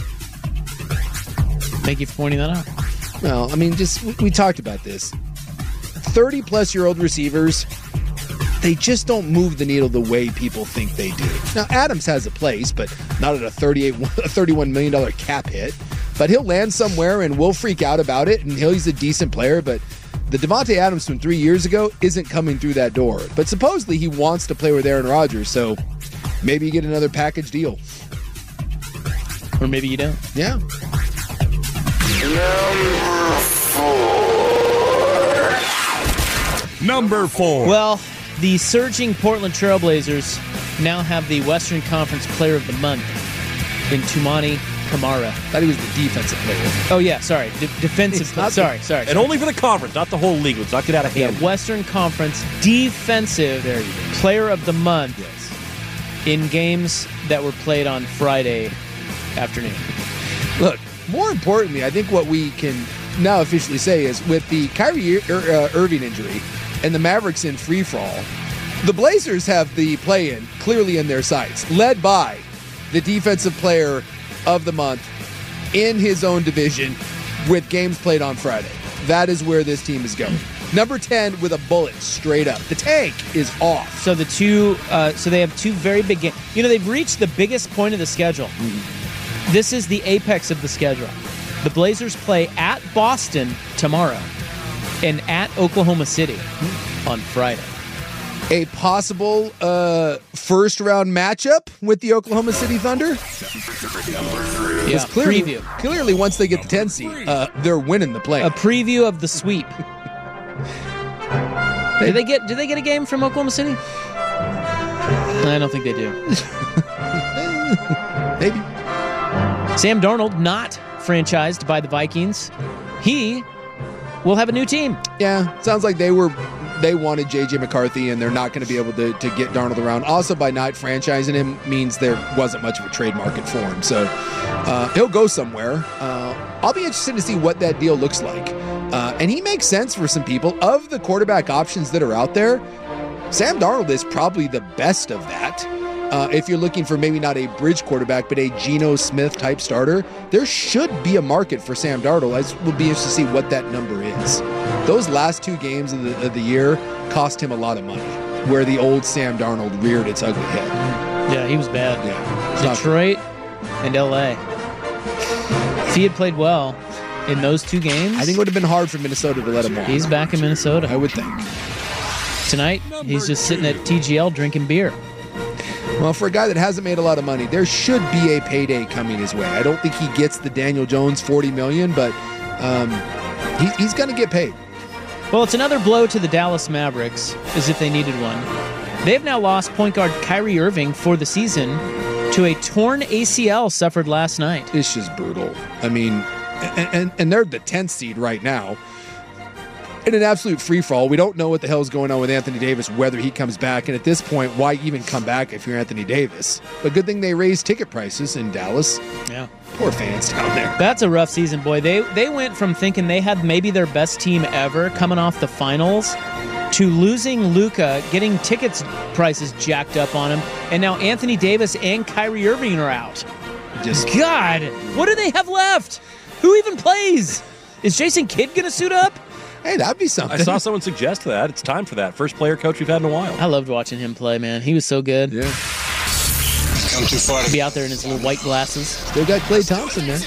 Thank you for pointing that out. Well, I mean, just we, we talked about this. thirty plus year old receivers, they just don't move the needle the way people think they do. Now, Adams has a place, but not at a thirty-eight, a thirty-one million dollars cap hit. But he'll land somewhere and we'll freak out about it, and he'll, he's a decent player, but the Devontae Adams from three years ago isn't coming through that door. But supposedly he wants to play with Aaron Rodgers, so maybe you get another package deal. Or maybe you don't. Yeah. Number four. Number four. Well, the surging Portland Trailblazers now have the Western Conference Player of the Month in Tumani Kamara. Thought he was the defensive player. Oh, yeah, sorry. De- defensive player. Sorry, sorry. And sorry. only for the conference, not the whole league. Let's not get out of hand. Yeah, Western Conference Defensive There you go. Player of the Month Yes. in games that were played on Friday afternoon. Look, more importantly, I think what we can now officially say is with the Kyrie Ir- uh, Irving injury and the Mavericks in free-for-all, the Blazers have the play-in clearly in their sights, led by the defensive player of the month in his own division with games played on Friday. That is where this team is going. Number ten with a bullet straight up. The tank is off. So the two, uh, so they have two very big games. You know, they've reached the biggest point of the schedule. Mm-hmm. This is the apex of the schedule. The Blazers play at Boston tomorrow and at Oklahoma City on Friday. A possible uh, first-round matchup with the Oklahoma City Thunder? Yeah, clearly, preview. Clearly, once they get the ten seed, uh, they're winning the play. A preview of the sweep. Did they get? Did they get a game from Oklahoma City? I don't think they do. Maybe. Sam Darnold not franchised by the Vikings. He will have a new team. Yeah, sounds like they were. They wanted J J McCarthy, and they're not going to be able to, to get Darnold around. Also, by not franchising him means there wasn't much of a trade market for him. So uh, he'll go somewhere. Uh, I'll be interested to see what that deal looks like. Uh, and he makes sense for some people. Of the quarterback options that are out there, Sam Darnold is probably the best of that. Uh, if you're looking for maybe not a bridge quarterback, but a Geno Smith type starter, there should be a market for Sam Darnold. I will be interested to see what that number is. Those last two games of the, of the year cost him a lot of money, where the old Sam Darnold reared its ugly head. Yeah, he was bad. Yeah, Detroit and L A. If he had played well in those two games, I think it would have been hard for Minnesota to let him walk. He's back in Minnesota. I would think. Tonight, he's just sitting at T G L drinking beer. Well, for a guy that hasn't made a lot of money, there should be a payday coming his way. I don't think he gets the Daniel Jones forty million dollars, but um, he, he's going to get paid. Well, it's another blow to the Dallas Mavericks, as if they needed one. They've now lost point guard Kyrie Irving for the season to a torn A C L suffered last night. It's just brutal. I mean, and, and, and they're the tenth seed right now. In an absolute free-for-all. We don't know what the hell is going on with Anthony Davis, whether he comes back. And at this point, why even come back if you're Anthony Davis? But good thing they raised ticket prices in Dallas. Yeah. Poor fans down there. That's a rough season, boy. They they went from thinking they had maybe their best team ever coming off the finals to losing Luka, getting tickets prices jacked up on him, and now Anthony Davis and Kyrie Irving are out. Just God, what do they have left? Who even plays? Is Jason Kidd going to suit up? Hey, that'd be something. I saw someone suggest that. It's time for that. First player coach we've had in a while. I loved watching him play, man. He was so good. Yeah. Come too far to be out there in his little white glasses. Still got Klay Thompson there.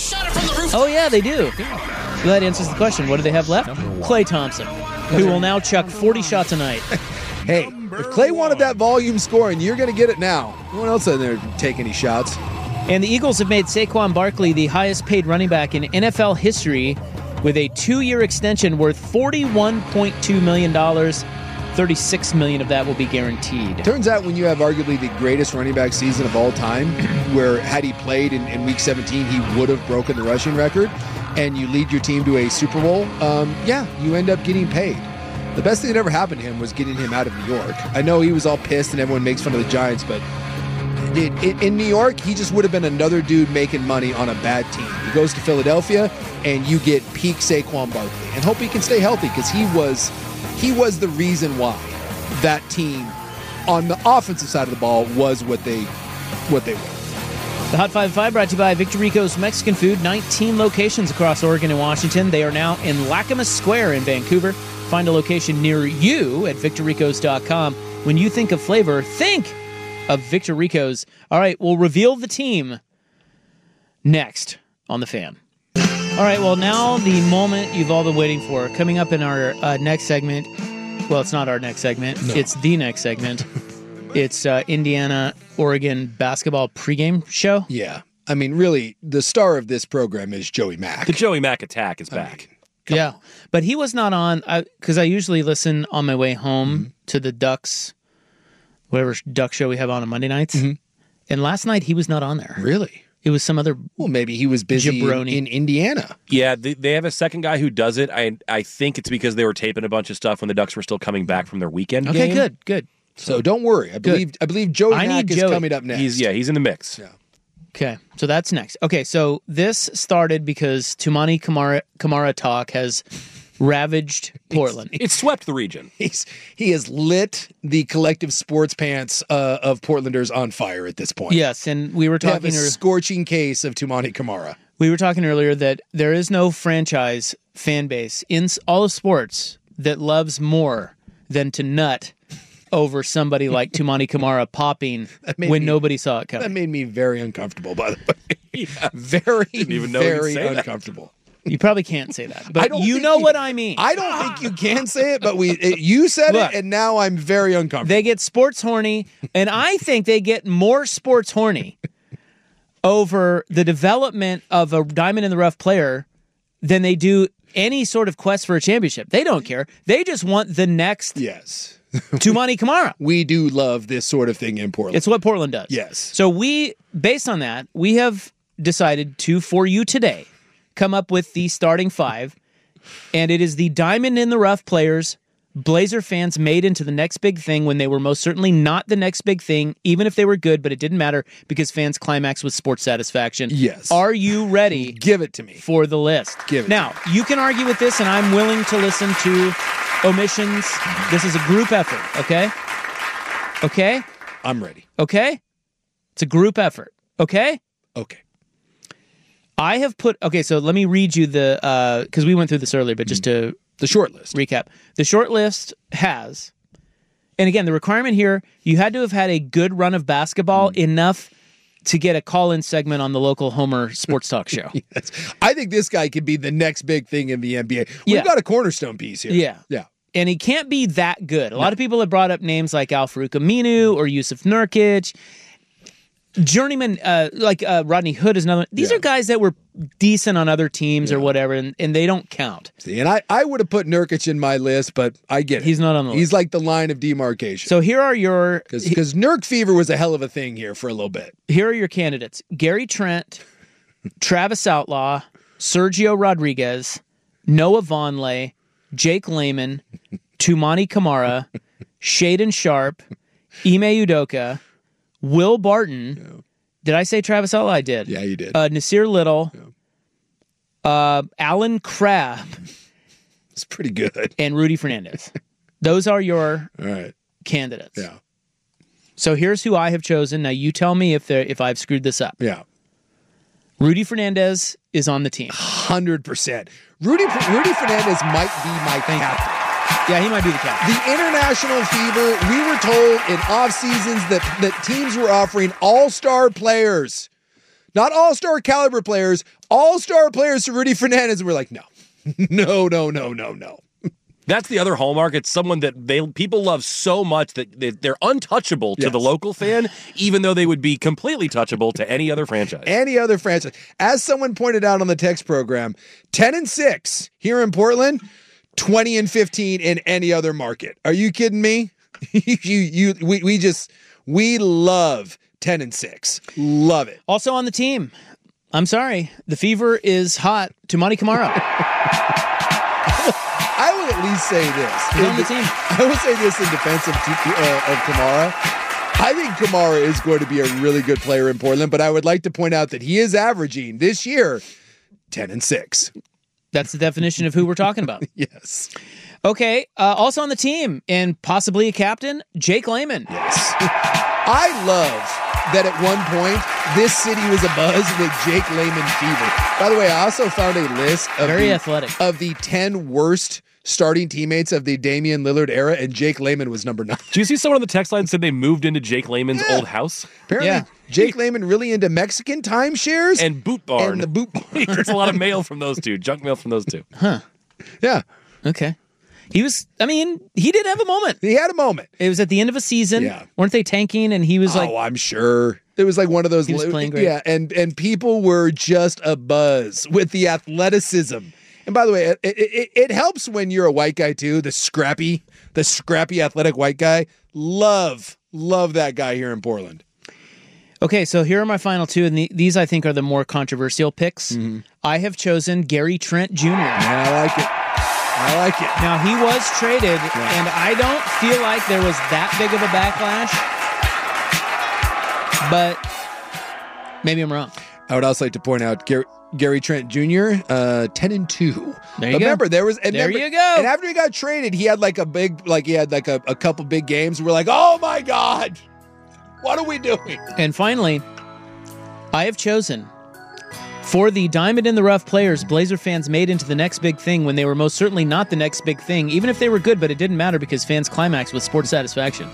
Oh, yeah, they do. Well, that answers the question. What do they have left? Klay Thompson, who will now chuck forty shots a night. Hey, if Klay wanted that volume scoring, you're going to get it now. No one else in there take any shots. And the Eagles have made Saquon Barkley the highest paid running back in N F L history with a two-year extension worth forty-one point two million dollars. thirty-six million dollars of that will be guaranteed. Turns out when you have arguably the greatest running back season of all time, where had he played in, in week seventeen, he would have broken the rushing record, and you lead your team to a Super Bowl, um, yeah, you end up getting paid. The best thing that ever happened to him was getting him out of New York. I know he was all pissed and everyone makes fun of the Giants, but it, it, in New York, he just would have been another dude making money on a bad team. He goes to Philadelphia, and you get peak Saquon Barkley. And hope he can stay healthy, because he was he was the reason why that team on the offensive side of the ball was what they what they were. The Hot five five brought to you by Victor Rico's Mexican Food. nineteen locations across Oregon and Washington. They are now in Lacamas Square in Vancouver. Find a location near you at victor ricos dot com. When you think of flavor, think of Victor Rico's. All right, we'll reveal the team next on The Fan. All right, well, now the moment you've all been waiting for. Coming up in our uh, next segment. Well, it's not our next segment. No. It's the next segment. It's uh, Indiana, Oregon basketball pregame show. Yeah. I mean, really, the star of this program is Joey Mack. The Joey Mack attack is back. I mean, Come yeah, on. But he was not on, because I, I usually listen on my way home mm-hmm. to the Ducks, whatever Duck show we have on on Monday nights. Mm-hmm. And last night he was not on there. Really? It was some other. Well, maybe he was busy jabroni. in Indiana. Yeah, they, they have a second guy who does it. I I think it's because they were taping a bunch of stuff when the Ducks were still coming back from their weekend Okay, game. good, good. So don't worry. I believe I believe Joey I Mack need is Joey. coming up next. He's yeah, he's in the mix. Yeah. Okay, so that's next. Okay, so this started because Tumani Kamara, Kamara talk has ravaged Portland. It's swept the region. He's he has lit the collective sports pants uh, of Portlanders on fire at this point. Yes, and we were They have talking. a ear- scorching case of Tumani Kamara. We were talking earlier that there is no franchise fan base in s- all of sports that loves more than to nut over somebody like Tumani Kamara popping made when me- nobody saw it That coming. made me very uncomfortable, by the way. Yeah. Very, Didn't even know he'd very say that. uncomfortable. You probably can't say that, but I don't you think know you- what I mean. I don't think you can say it, but we it, you said Look. it, and now I'm very uncomfortable. They get sports horny, and I think they get more sports horny over the development of a diamond in the rough player than they do any sort of quest for a championship. They don't care. They just want the next yes. Tumani Kamara. We do love this sort of thing in Portland. It's what Portland does. Yes. So we, based on that, we have decided to, for you today, come up with the starting five, and it is the diamond in the rough players Blazer fans made into the next big thing when they were most certainly not the next big thing, even if they were good, but it didn't matter because fans climaxed with sports satisfaction. Yes. Are you ready? Give it to me. For the list. Give it Now, you can argue with this, and I'm willing to listen to omissions. This is a group effort, okay? Okay? I'm ready. Okay? It's a group effort, okay? Okay. I have put, okay, so let me read you the, uh, because we went through this earlier, but just to The short list. recap. The short list has, and again, the requirement here, you had to have had a good run of basketball enough to get a call-in segment on the local Homer sports talk show. Yes. I think this guy could be the next big thing in the N B A. We've Yeah. got a cornerstone piece here. Yeah. Yeah. And he can't be that good. A lot of people have brought up names like Al Farouk Aminu or Yusuf Nurkic. Journeyman, uh, like uh, Rodney Hood is another. These Yeah. are guys that were decent on other teams or whatever, and, and they don't count. See, and I, I would have put Nurkic in my list, but I get it. He's not on the list. He's like the line of demarcation. So here are your Because Nurk fever was a hell of a thing here for a little bit. here are your candidates: Gary Trent, Travis Outlaw, Sergio Rodriguez, Noah Vonleh, Jake Layman, Tumani Kamara, Shaden Sharp, Ime Udoka, Will Barton. Did I say Travis Outlaw? I did. Yeah, you did. Uh, Nasir Little, uh, Alan Crabb, It's pretty good. and Rudy Fernandez. Those are your All right. candidates. Yeah. So here's who I have chosen. Now you tell me if they're- if I've screwed this up. Yeah. Rudy Fernandez is on the team. one hundred percent. Rudy Rudy Fernandez might be my captain. Yeah, he might be the captain. The international fever, we were told in off seasons that, that teams were offering all-star players. Not all-star caliber players, all-star players to Rudy Fernandez. And we're like, no. No, no, no, no, no. That's the other hallmark. It's someone that they people love so much that they, they're untouchable to Yes. the local fan, even though they would be completely touchable to any other franchise. Any other franchise. As someone pointed out on the text program, ten and six here in Portland, twenty and fifteen in any other market. Are you kidding me? you, you, we, we just, we love ten and six. Love it. Also on the team, I'm sorry, the fever is hot. Tumani Kamara. I will at least say this. He's on the In de- team. I will say this in defense of, uh, of Kamara. I think Kamara is going to be a really good player in Portland, but I would like to point out that he is averaging this year ten and six. That's the definition of who we're talking about. Yes. Okay, uh, also on the team and possibly a captain, Jake Layman. Yes. I love that at one point this city was abuzz with Jake Layman fever. By the way, I also found a list of Very the, athletic. of the ten worst starting teammates of the Damian Lillard era, and Jake Layman was number nine. Do you see someone on the text line said they moved into Jake Layman's Yeah. old house? Apparently, Yeah. Jake Layman really into Mexican timeshares And Boot Barn. and the boot barn. He gets a lot of mail from those two, junk mail from those two. Yeah, Okay. He was, I mean, he did have a moment. he had a moment. It was at the end of a season. Yeah. Weren't they tanking? And he was like, oh, I'm sure it was like one of those. He was playing great. Yeah, and and people were just abuzz with the athleticism. And by the way, it, it, it helps when you're a white guy too. The scrappy, the scrappy athletic white guy. Love, love that guy here in Portland. Okay, so here are my final two, and the, these I think are the more controversial picks. Mm-hmm. I have chosen Gary Trent Junior Yeah, I like it. I like it. Now, he was traded, yeah. and I don't feel like there was that big of a backlash, but maybe I'm wrong. I would also like to point out Gary, Gary Trent Junior, uh, ten and two. There you but go. Remember, there was. And there remember, you go. And after he got traded, he had like a big, like he had like a, a couple big games. We're like, oh my God, what are we doing? And finally, I have chosen for the diamond in the rough players Blazer fans made into the next big thing when they were most certainly not the next big thing, even if they were good, but it didn't matter because fans climaxed with sports satisfaction.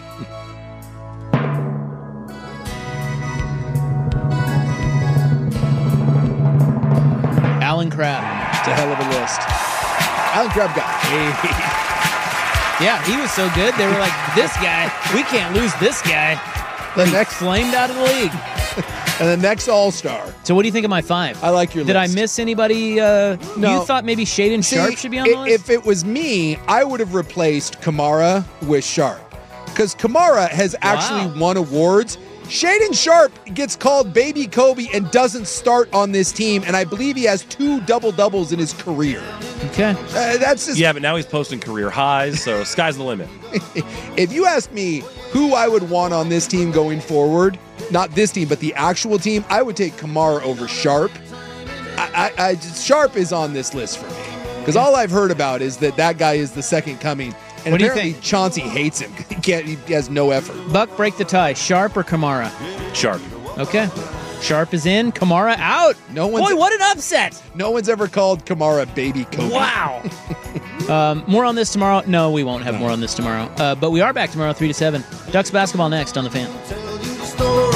Alan Crabb. It's a hell of a list. Alan Crabb got paid. Yeah, he was so good. They were like, this guy, we can't lose this guy. The he next flamed out of the league. And the next All-Star. So what do you think of my five? I like your Did list. I miss anybody? Uh, No. You thought maybe Shaden See, Sharp should be on i- the list? If it was me, I would have replaced Kamara with Sharp. Because Kamara has actually Wow. won awards. Shaden Sharp gets called Baby Kobe and doesn't start on this team, and I believe he has two double-doubles in his career. Okay. Uh, that's just... Yeah, but now he's posting career highs, so sky's the limit. If you ask me who I would want on this team going forward, not this team, but the actual team, I would take Kamara over Sharp. I, I, I just, Sharp is on this list for me. Because all I've heard about is that that guy is the second coming. And What do you apparently think? Chauncey hates him. He can't. He has no effort. Buck, break the tie. Sharp or Kamara? Sharp. Okay. Sharp is in. Kamara out. No one's Boy, what an upset. No one's ever called Kamara Baby Kobe. Wow. um, more on this tomorrow. No, we won't have more on this tomorrow. Uh, but we are back tomorrow, three to seven. Ducks basketball next on The Fan.